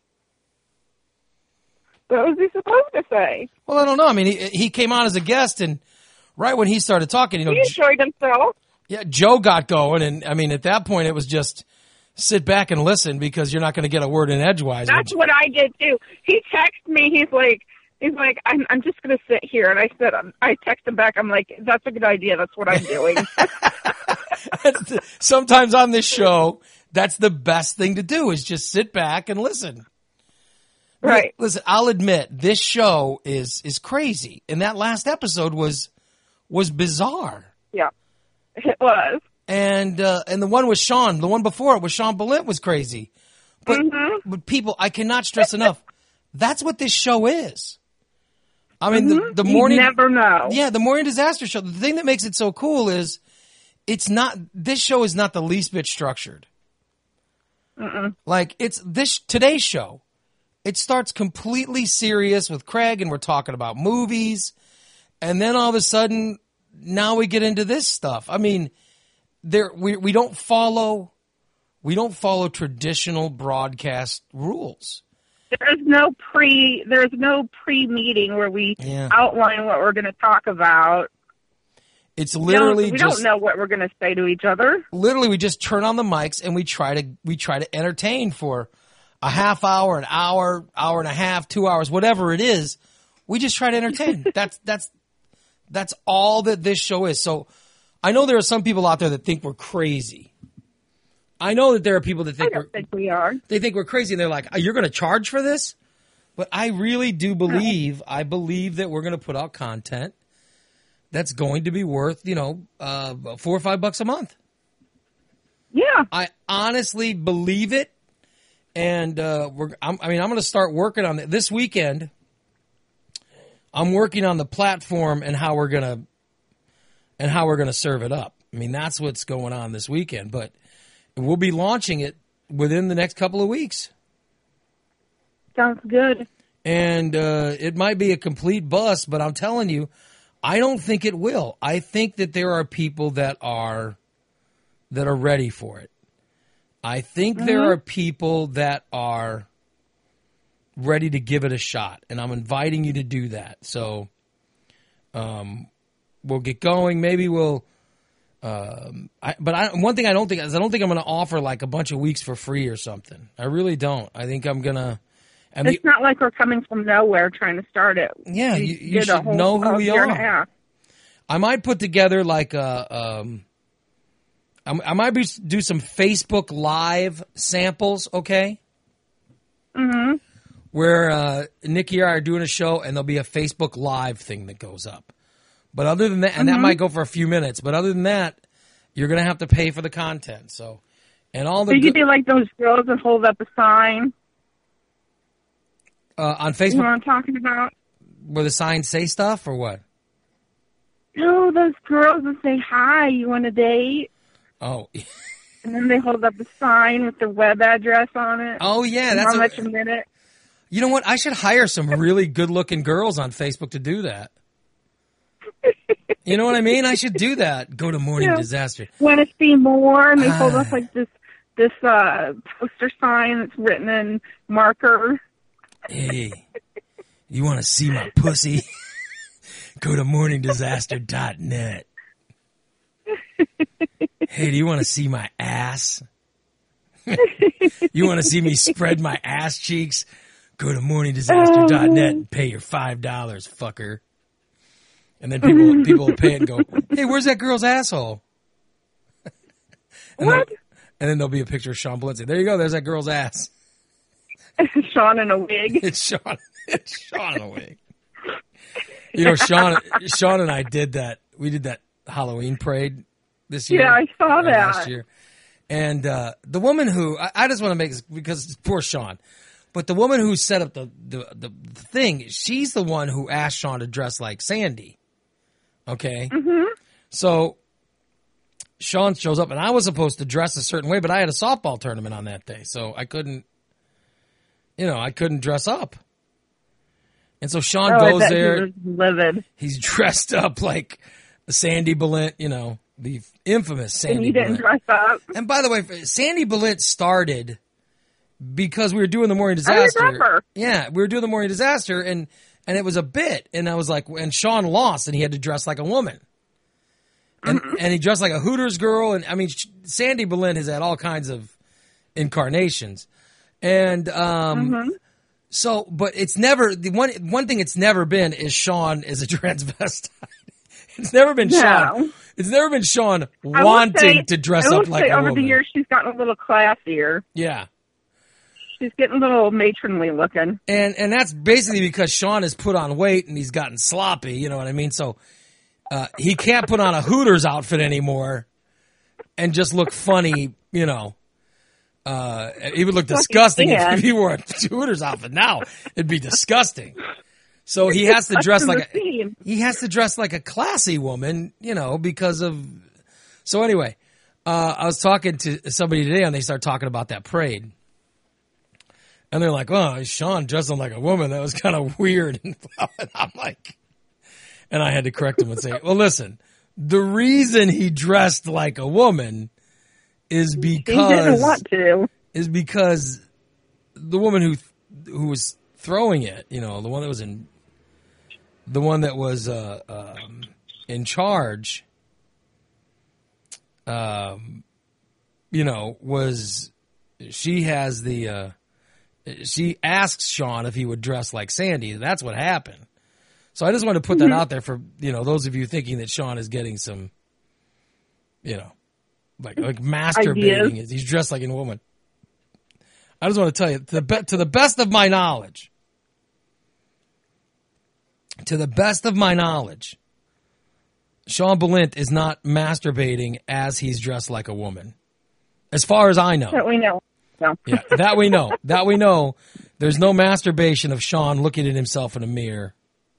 What was he supposed to say? Well, I don't know. I mean, he came on as a guest, and right when he started talking, he enjoyed himself. Yeah, Joe got going, and I mean, at that point, it was just sit back and listen because you're not going to get a word in edgewise. That's what I did too. He texted me. He's like, I'm just going to sit here, and I texted him back. I'm like, that's a good idea. That's what I'm doing. Sometimes on this show, that's the best thing to do is just sit back and listen. Right. Listen, I'll admit this show is crazy, and that last episode was bizarre. Yeah, it was. And the one with Sean, the one before it with Sean Bullitt was crazy. But but people, I cannot stress enough, that's what this show is. I mean, the morning, you never know. Yeah, the Morning Disaster Show. The thing that makes it so cool is this show is not the least bit structured. Like it's today's show. It starts completely serious with Craig and we're talking about movies. And then all of a sudden now we get into this stuff. I mean, we don't follow traditional broadcast rules. There's no pre-meeting where we outline what we're going to talk about. It's literally we don't know what we're going to say to each other. Literally, we just turn on the mics and we try to entertain for a half hour, an hour, hour and a half, 2 hours, whatever it is. We just try to entertain. That's all that this show is. So I know there are some people out there that think we're crazy. I know that there are people that think we are. They think we're crazy, and they're like, "You're going to charge for this?" But I really do believe. I believe that we're going to put out content that's going to be worth, $4 or $5 a month. Yeah, I honestly believe it, and I'm going to start working on it this weekend. I'm working on the platform and how we're gonna serve it up. I mean, that's what's going on this weekend, but we'll be launching it within the next couple of weeks. Sounds good. And it might be a complete bust, but I'm telling you, I don't think it will. I think that there are people that are ready for it. I think there are people that are ready to give it a shot, and I'm inviting you to do that. So we'll get going. Maybe we'll one thing I don't think I'm going to offer like a bunch of weeks for free or something. I really don't. I think I'm going to. It's not like we're coming from nowhere trying to start it. Yeah, you should know who we are. I might put together like I might do some Facebook Live samples, okay? Mm-hmm. Where Nikki and I are doing a show, and there'll be a Facebook Live thing that goes up. But other than that, and that might go for a few minutes, but other than that, you're going to have to pay for the content. So you could do like those girls that hold up a sign. On Facebook? You know what I'm talking about? Where the signs say stuff, or what? No, those girls that say, hi, you want a date? Oh. And then they hold up a sign with their web address on it. Oh, yeah. That's how much a minute. You know what? I should hire some really good-looking girls on Facebook to do that. You know what I mean? I should do that. Go to Morning Disaster. Want to see more? And they hold up like this poster sign that's written in marker. Hey, you want to see my pussy? Go to morningdisaster.net. Hey, do you want to see my ass? You want to see me spread my ass cheeks? Go to morningdisaster.net and pay your $5, fucker. And then people will pay it and go, hey, where's that girl's asshole? What? And then there'll be a picture of Sean Balenci. There you go. There's that girl's ass. Sean in a wig. It's Sean in a wig. You know, Sean and I did that. We did that Halloween parade this year. Yeah, I saw that. Last year. And the woman who, I just want to make this, because poor Sean, but the woman who set up the thing, she's the one who asked Sean to dress like Sandy. Okay? Mm-hmm. So Sean shows up, and I was supposed to dress a certain way, but I had a softball tournament on that day, so I couldn't dress up. And so Sean goes there. He was livid. He's dressed up like Sandy Balint, the infamous Sandy Balint. And you didn't dress up. And by the way, Sandy Balint started because we were doing the Morning Disaster. I remember. Yeah, we were doing the Morning Disaster, and it was a bit. And I was like, and Sean lost, and he had to dress like a woman. And he dressed like a Hooters girl. And I mean, Sandy Balint has had all kinds of incarnations. And so, but it's never, the one thing it's never been is Sean is a transvestite. It's never been Sean. It's never been Sean wanting to dress up like a woman. Over the years, she's gotten a little classier. Yeah. She's getting a little matronly looking. And that's basically because Sean has put on weight and he's gotten sloppy, you know what I mean? So he can't put on a Hooters outfit anymore and just look funny, He would look disgusting if he wore a Hooters outfit now. It'd be disgusting. So he has to dress like a classy woman, because of. So anyway, I was talking to somebody today, and they started talking about that parade, and they're like, "Oh, Sean dressing like a woman. That was kind of weird." And I'm like, and I had to correct him and say, "Well, listen, The reason he dressed like a woman is because He didn't want to. Is because the woman who was throwing it, the one that was in charge, she asks Sean if he would dress like Sandy. That's what happened. So I just want to put that out there for, those of you thinking that Sean is getting some, like masturbating. He's dressed like a woman. I just want to tell you, to the best of my knowledge, Sean Balint is not masturbating as he's dressed like a woman. As far as I know. That we know. No. Yeah, that we know. That we know. There's no masturbation of Sean looking at himself in a mirror.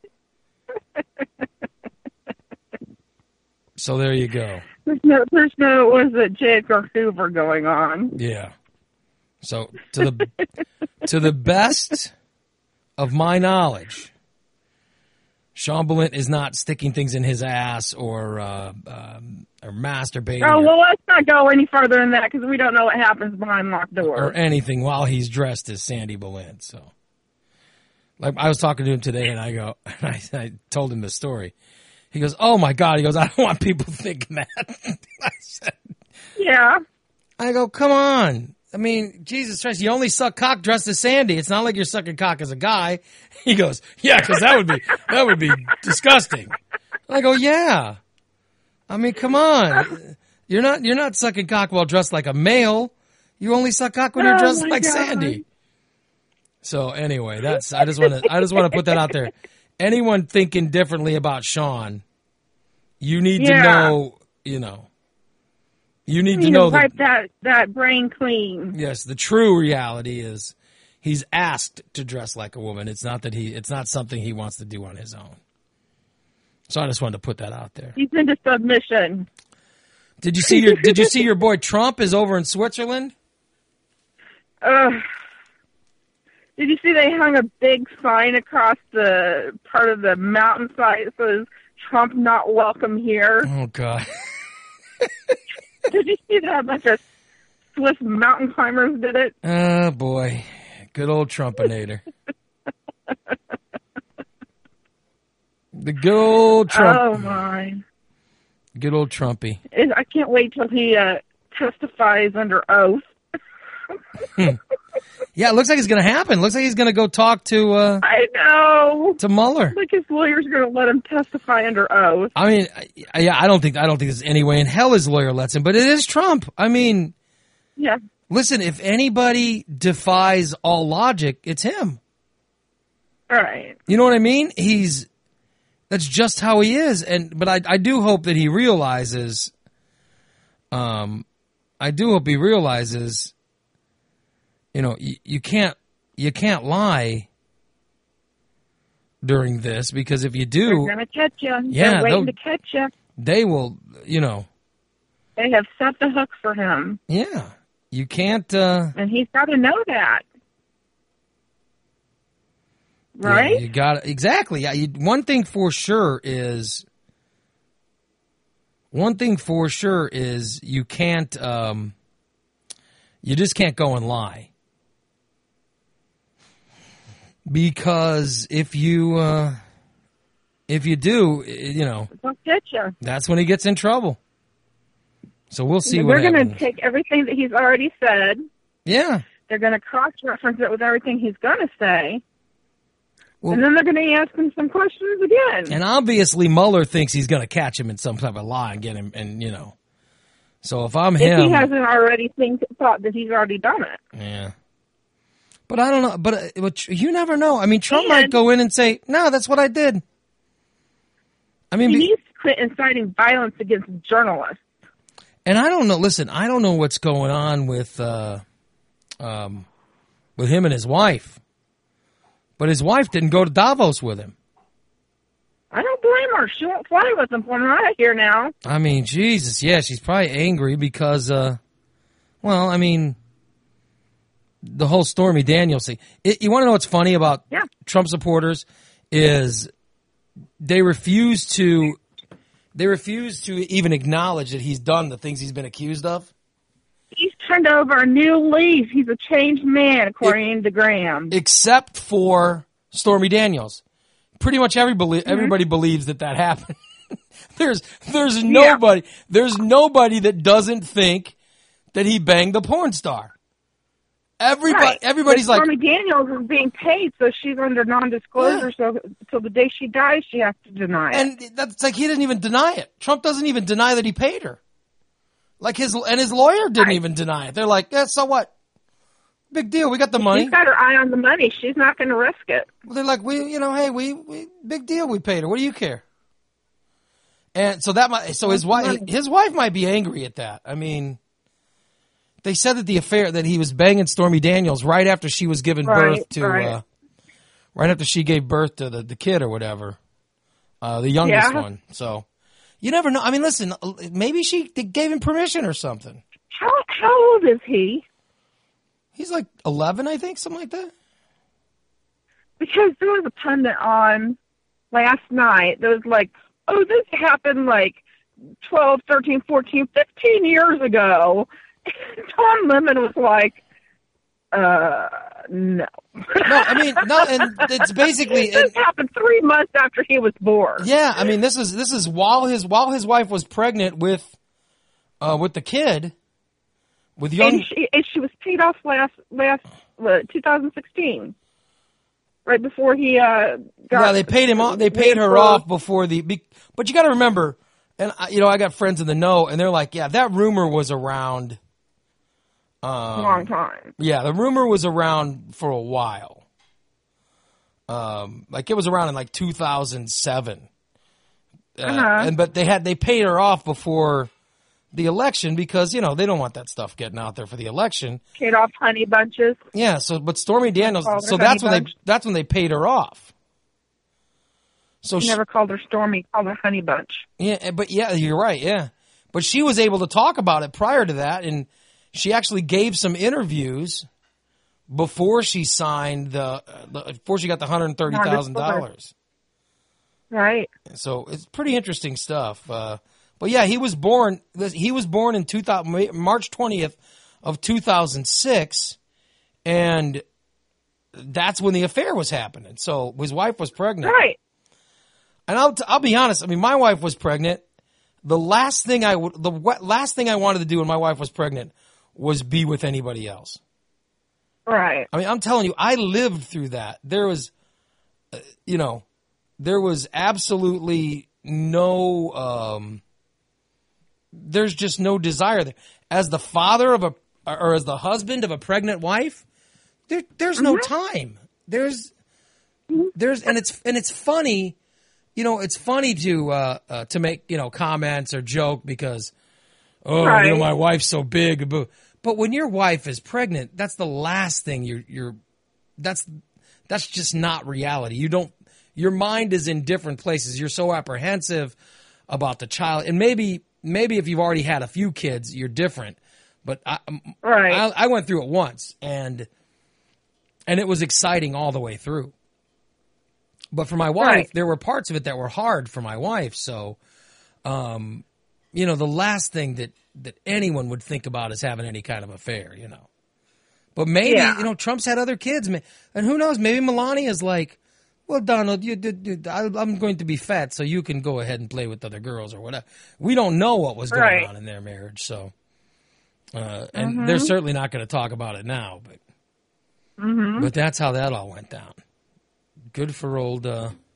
So there you go. There's no was it J. Edgar Hoover going on? Yeah. So to the best of my knowledge, Sean Balint is not sticking things in his ass or masturbating. Oh, well, let's not go any further than that because we don't know what happens behind locked doors. Or anything while he's dressed as Sandy Balint. So, like, I was talking to him today, and I told him the story. He goes, "Oh my God!" He goes, "I don't want people thinking that." I said, "Yeah." I go, "Come on! I mean, Jesus Christ! You only suck cock dressed as Sandy. It's not like you're sucking cock as a guy." He goes, "Yeah, because that would be disgusting." I go, "Yeah. I mean, come on! You're not sucking cock while dressed like a male. You only suck cock when you're dressed like Sandy." So anyway, I just want to put that out there. Anyone thinking differently about Sean, you need to know, you need to know wipe that brain clean. Yes, the true reality is he's asked to dress like a woman. It's not something he wants to do on his own. So I just wanted to put that out there. He's into submission. Did you see your boy Trump is over in Switzerland? Did you see they hung a big sign across the part of the mountainside that says "Trump not welcome here"? Oh God! Did you see that? A bunch of Swiss mountain climbers did it. Oh boy, good old Trumpinator. The good old Trump. Oh my! Good old Trumpy. I can't wait till he testifies under oath. Yeah, it looks like it's going to happen. Looks like he's going to go talk to. I know. To Mueller. Like his lawyer's going to let him testify under oath. I mean, yeah, I don't think there's any way in hell his lawyer lets him. But it is Trump. I mean, yeah. Listen, if anybody defies all logic, it's him. All right. You know what I mean? That's just how he is. But I do hope that he realizes. I do hope he realizes. You can't lie during this because if you do, they're going to catch you. Yeah, they're waiting to catch you. They will, They have set the hook for him. Yeah, you can't. And he's got to know that, right? Yeah, you got exactly. Yeah, one thing for sure is you can't. You just can't go and lie. Because if you do, they'll catch you. That's when he gets in trouble. So we'll see what happens. They're going to take everything that he's already said. Yeah. They're going to cross-reference it with everything he's going to say. Well, and then they're going to ask him some questions again. And obviously Mueller thinks he's going to catch him in some type of lie and get him, So if I'm him... If he hasn't already thought that he's already done it. Yeah. But I don't know. But you never know. I mean, Trump might go in and say, "No, that's what I did." I mean, he needs to quit inciting violence against journalists. And I don't know. Listen, I don't know what's going on with him and his wife. But his wife didn't go to Davos with him. I don't blame her. She won't fly with him when we're out of here now. I mean, Jesus, yeah, she's probably angry because, the whole Stormy Daniels thing. You want to know what's funny about Trump supporters is they refuse to They refuse to even acknowledge that he's done the things he's been accused of. He's turned over a new leaf. He's a changed man, according to Graham. Except for Stormy Daniels. Pretty much everybody believes that happened. There's nobody that doesn't think that he banged the porn star. Everybody's like, Stormy Daniels is being paid, so she's under non-disclosure. So till the day she dies, she has to deny it. And that's like he didn't even deny it. Trump doesn't even deny that he paid her. Like his lawyer didn't even deny it. They're like, yeah, so what? Big deal. We got the money. She's got her eye on the money. She's not going to risk it. They're like, we big deal. We paid her. What do you care? And so his wife might be angry at that. I mean, they said that the affair that he was banging Stormy Daniels right after she was giving birth to, right after she gave birth to the kid or whatever, the youngest one. So you never know. I mean, listen, maybe she gave him permission or something. How old is he? He's like 11, I think, something like that. Because there was a pundit on last night that was like, oh, this happened like 12, 13, 14, 15 years ago. Tom Lemon was like, no. No, I mean, no, and it's basically this happened 3 months after he was born. Yeah, I mean, this is while his wife was pregnant with the kid, with young. And she was paid off last 2016, right before he got. Yeah, they paid him off. They paid her off before but you got to remember, and I got friends in the know, and they're like, yeah, that rumor was around. Long time. Yeah, the rumor was around for a while. Like it was around in like 2007. But they paid her off before the election because, they don't want that stuff getting out there for the election. Paid off honey bunches. Yeah, but Stormy Daniels, so that's when they paid her off. So she never called her Stormy, called her Honey Bunch. Yeah, but yeah, you're right, yeah. But she was able to talk about it prior to that, and she actually gave some interviews before she signed before she got the $130,000. Right. So it's pretty interesting stuff. But yeah, he was born in March 20th of 2006, and that's when the affair was happening. So his wife was pregnant. Right. And I'll be honest. I mean, my wife was pregnant. The last thing I wanted to do when my wife was pregnant was be with anybody else. Right. I mean, I'm telling you, I lived through that. There was, there was absolutely no, there's just no desire there. As the father or as the husband of a pregnant wife, there's no time. There's, and it's funny, it's funny to make, comments or joke because, my wife's so big. But when your wife is pregnant, that's the last thing that's just not reality. Your mind is in different places. You're so apprehensive about the child. And maybe if you've already had a few kids, you're different. But I went through it once and it was exciting all the way through. But for my wife, there were parts of it that were hard for my wife. So, the last thing that anyone would think about is having any kind of affair, But maybe, Trump's had other kids. And who knows, maybe Melania's like, well, Donald, I'm going to be fat, so you can go ahead and play with other girls or whatever. We don't know what was going on in their marriage. So, and they're certainly not going to talk about it now. But that's how that all went down. Good for the old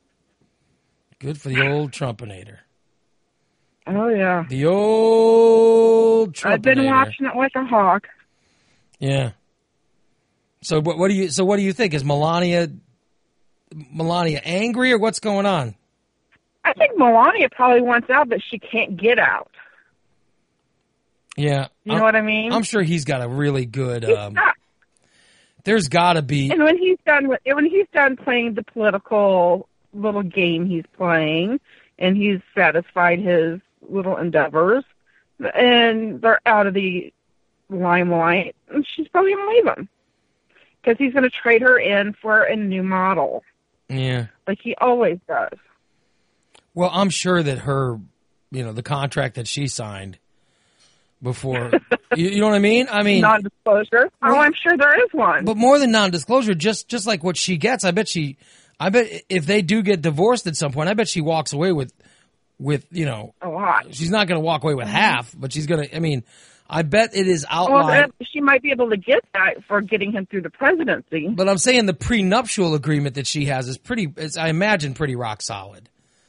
Trumpinator. Oh yeah, the old Trumpinator. I've been watching it like a hawk. Yeah. So what do you think? Is Melania angry or what's going on? I think Melania probably wants out, but she can't get out. Yeah. You know what I mean? I'm sure he's got a really good. There's got to be. And when he's done playing the political little game he's playing, and he's satisfied his little endeavors, and they're out of the limelight, and she's probably going to leave him because he's going to trade her in for a new model. Yeah, like he always does. Well, I'm sure that her the contract that she signed before. you know what I mean? I mean, non-disclosure. Oh, I'm sure there is one. But more than non-disclosure, just like what she gets, I bet if they do get divorced at some point, I bet she walks away with a lot. She's not going to walk away with half, but she's going to. I mean, I bet it is outlined. Well, she might be able to get that for getting him through the presidency. But I'm saying the prenuptial agreement that she has is I imagine, pretty rock solid.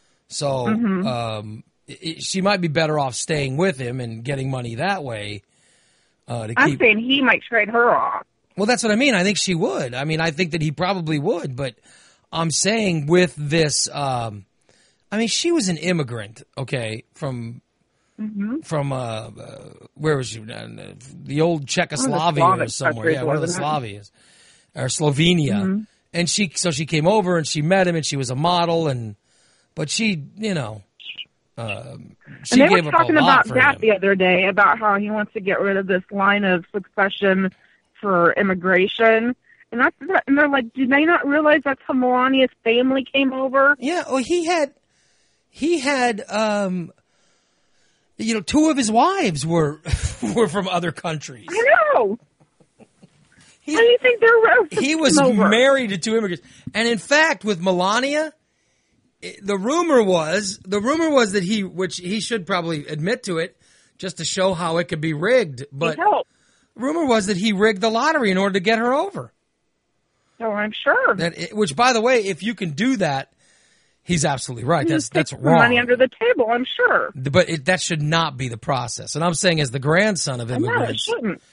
So she might be better off staying with him and getting money that way. I'm saying he might trade her off. Well, that's what I mean. I think she would. I mean, I think that he probably would. But I'm saying with this, I mean, she was an immigrant, okay, from where was she? The old Czechoslovakia or somewhere. Yeah, one of the Slavias. Or Slovenia. And she came over and she met him and she was a model but she, she and they gave were up talking a lot about for that him. the other day, about how he wants to get rid of this line of succession for immigration. And they're like, do they not realize that's how Melania's family came over? Yeah, well, he had two of his wives were from other countries. I know. How do you think they're He was married to two immigrants. And in fact, with Melania, the rumor was that which he should probably admit to it, just to show how it could be rigged. But rumor was that he rigged the lottery in order to get her over. Oh, I'm sure. Which, by the way, if you can do that, he's absolutely right. That's wrong. Money under the table, I'm sure. But that should not be the process. And I'm saying, as the grandson of immigrants,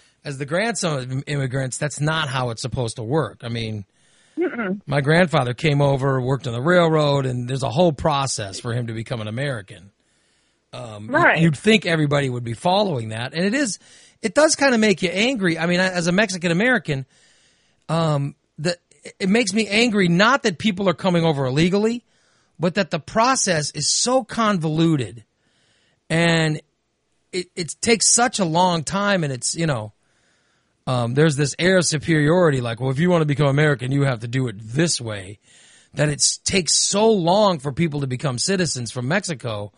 that's not how it's supposed to work. I mean, my grandfather came over, worked on the railroad, and there's a whole process for him to become an American. Right. You'd think everybody would be following that, and it does kind of make you angry. I mean, as a Mexican American, it makes me angry, not that people are coming over illegally, but that the process is so convoluted, and it takes such a long time, and it's, there's this air of superiority, like, well, if you want to become American, you have to do it this way, that it takes so long for people to become citizens from Mexico.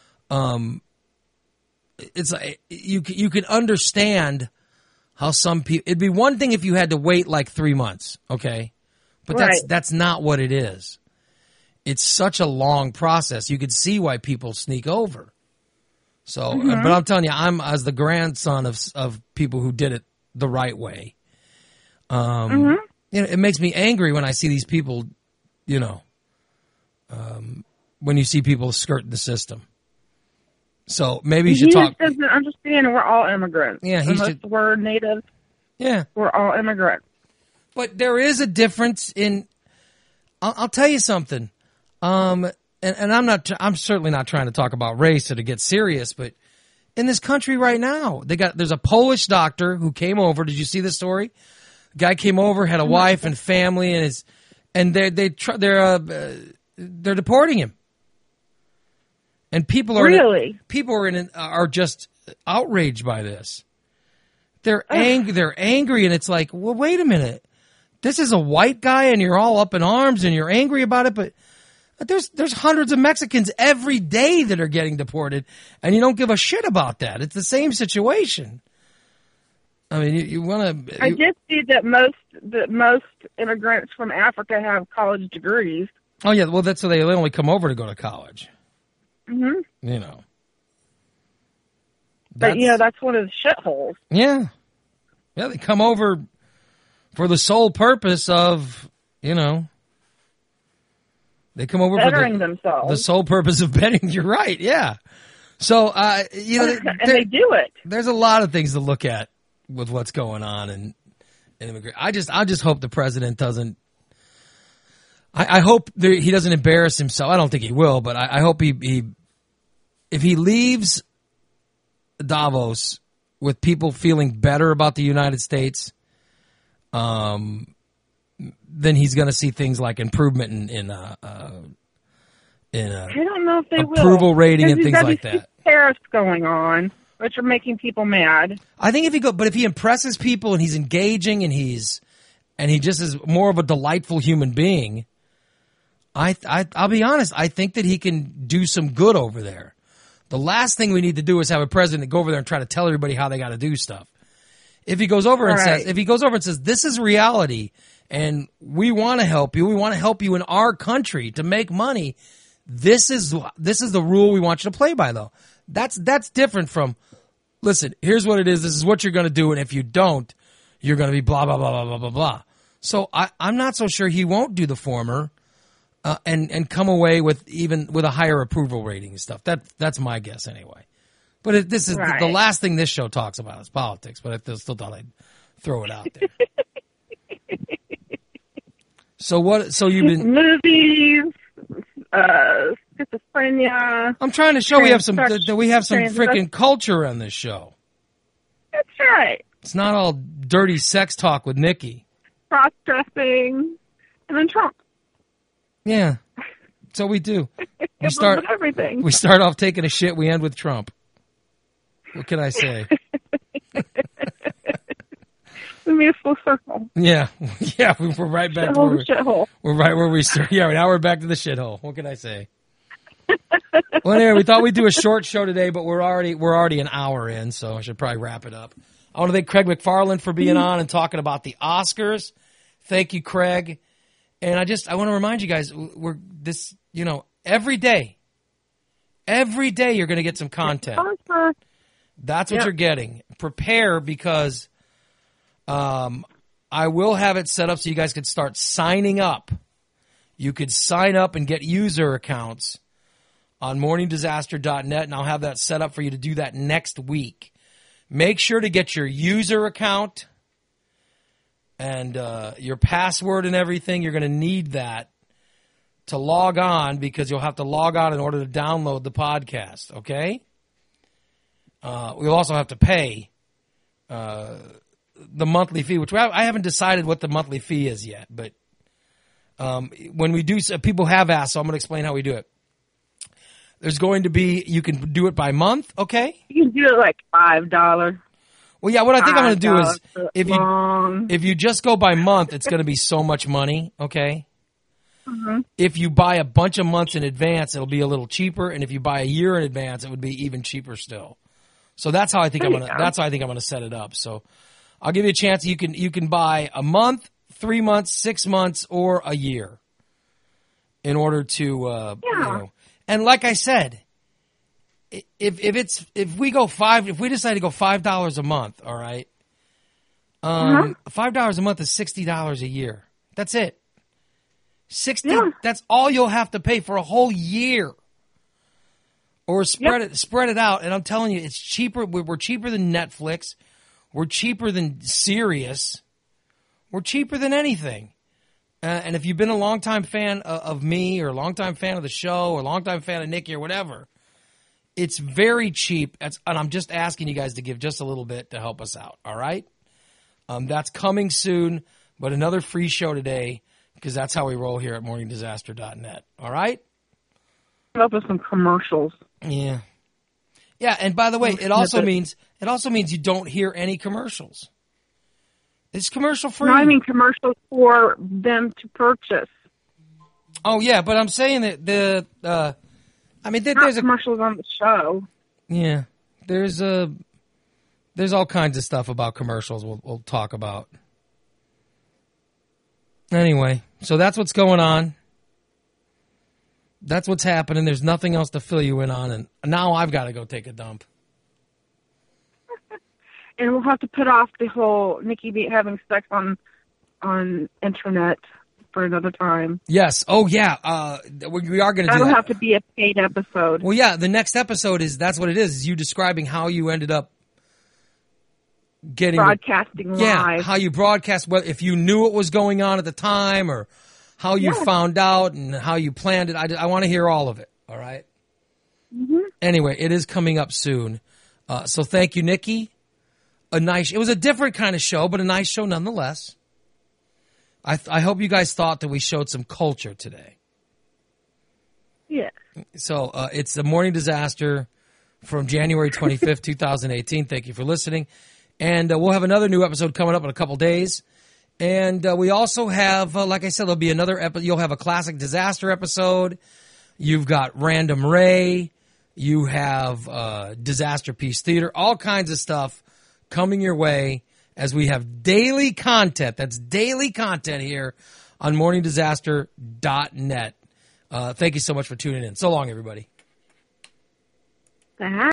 It's like, you can understand how some people, it'd be one thing if you had to wait like 3 months, okay? But that's not what it is. It's such a long process. You could see why people sneak over. So, but I'm telling you, I'm as the grandson of people who did it the right way. It makes me angry when I see these people, when you see people skirt the system. So maybe you should talk. He doesn't understand we're all immigrants. Yeah, unless we're natives. Yeah, we're all immigrants. But there is a difference in. I'll tell you something. And I'm certainly not trying to talk about race or to get serious, but in this country right now, there's a Polish doctor who came over. Did you see this story? The guy came over, had a wife and family, and they're deporting him. And people are just outraged by this. They're angry, and it's like, well, wait a minute. This is a white guy, and you're all up in arms, and you're angry about it, but there's hundreds of Mexicans every day that are getting deported, and you don't give a shit about that. It's the same situation. I mean, you want to. I did see that most immigrants from Africa have college degrees. Oh yeah, well that's so they only come over to go to college. Mm-hmm. But that's one of the shitholes. Yeah, they come over for the sole purpose of they come over bettering themselves. The sole purpose of betting. You're right. Yeah. So and they do it. There's a lot of things to look at with what's going on in immigration. I just hope the president doesn't. I hope he doesn't embarrass himself. I don't think he will, but I hope if he leaves Davos with people feeling better about the United States, then he's going to see things like improvement in I don't know if they approval rating and things like that. Tariffs going on, which are making people mad. I think if he impresses people and he's engaging and he just is more of a delightful human being, I'll be honest, I think that he can do some good over there. The last thing we need to do is have a president go over there and try to tell everybody how they got to do stuff. If he goes over and says, this is reality and we want to help you. We want to help you in our country to make money. This is the rule we want you to play by, though. That's different from, listen, here's what it is. This is what you're going to do. And if you don't, you're going to be blah, blah, blah, blah, blah, blah, blah. So I'm not so sure he won't do the former, and come away with a higher approval rating and stuff. That's my guess anyway. But this is the last thing this show talks about is politics, but I still thought I'd throw it out there. So you've been movies, schizophrenia. I'm trying to show we have some freaking culture on this show. That's right. It's not all dirty sex talk with Nikki. Cross-dressing, and then Trump. Yeah, so we do. We start off taking a shit. We end with Trump. What can I say? We made a full circle. Yeah, we're right back. Shithole. We're right where we started. Yeah, now we're back to the shithole. What can I say? Well, anyway, we thought we'd do a short show today, but we're already an hour in, so I should probably wrap it up. I want to thank Craig McFarland for being on and talking about the Oscars. Thank you, Craig. And I want to remind you guys, every day you're going to get some content. That's what you're getting. Prepare, because I will have it set up so you guys could start signing up. You could sign up and get user accounts on morningdisaster.net, and I'll have that set up for you to do that next week. Make sure to get your user account and your password and everything. You're going to need that to log on, because you'll have to log on in order to download the podcast, okay? We'll also have to pay the monthly fee, which I haven't decided what the monthly fee is yet. But when we do, people have asked, so I'm going to explain how we do it. There's going to be, you can do it by month, okay? You can do it like $5. Well, yeah, what I think I'm going to do is, if you just go by month, it's going to be so much money, okay? Mm-hmm. If you buy a bunch of months in advance, it'll be a little cheaper, and if you buy a year in advance, it would be even cheaper still. So that's how I think I'm going to set it up. So I'll give you a chance. You can buy a month, 3 months, 6 months, or a year in order to And like I said, if we decide to go $5 a month, all right, $5 a month is $60 a year. That's it. That's all you'll have to pay for a whole year. Or spread it out. And I'm telling you, it's cheaper. We're cheaper than Netflix. We're cheaper than Sirius. We're cheaper than anything. And if you've been a longtime fan of me, or a longtime fan of the show, or a longtime fan of Nikki, or whatever, it's very cheap. And I'm just asking you guys to give just a little bit to help us out. All right? That's coming soon, but another free show today, because that's how we roll here at morningdisaster.net. All right? Up with some commercials. Yeah. Yeah, and by the way, it also means you don't hear any commercials. It's commercial free. No, I mean commercials for them to purchase. Oh yeah, but I'm saying that there's commercials on the show. Yeah. There's all kinds of stuff about commercials we'll talk about. Anyway, so that's what's going on. That's what's happening. There's nothing else to fill you in on, and now I've got to go take a dump. And we'll have to put off the whole Nikki having sex on internet for another time. Yes. Oh, yeah. We are going to do that. That'll have to be a paid episode. Well, yeah. The next episode that's what it is you describing how you ended up getting broadcasting live. Yeah, how you broadcast. Well, if you knew what was going on at the time, or how you found out and how you planned it. I want to hear all of it. All right. Mm-hmm. Anyway, it is coming up soon. So thank you, Nikki. It was a different kind of show, but a nice show nonetheless. I hope you guys thought that we showed some culture today. Yeah. So it's the Morning Disaster from January 25th, 2018. Thank you for listening. And we'll have another new episode coming up in a couple days. And we also have, like I said, there'll be another episode. You'll have a classic disaster episode. You've got Random Ray. You have Disaster Piece Theater, all kinds of stuff coming your way as we have daily content. That's daily content here on morningdisaster.net. Thank you so much for tuning in. So long, everybody.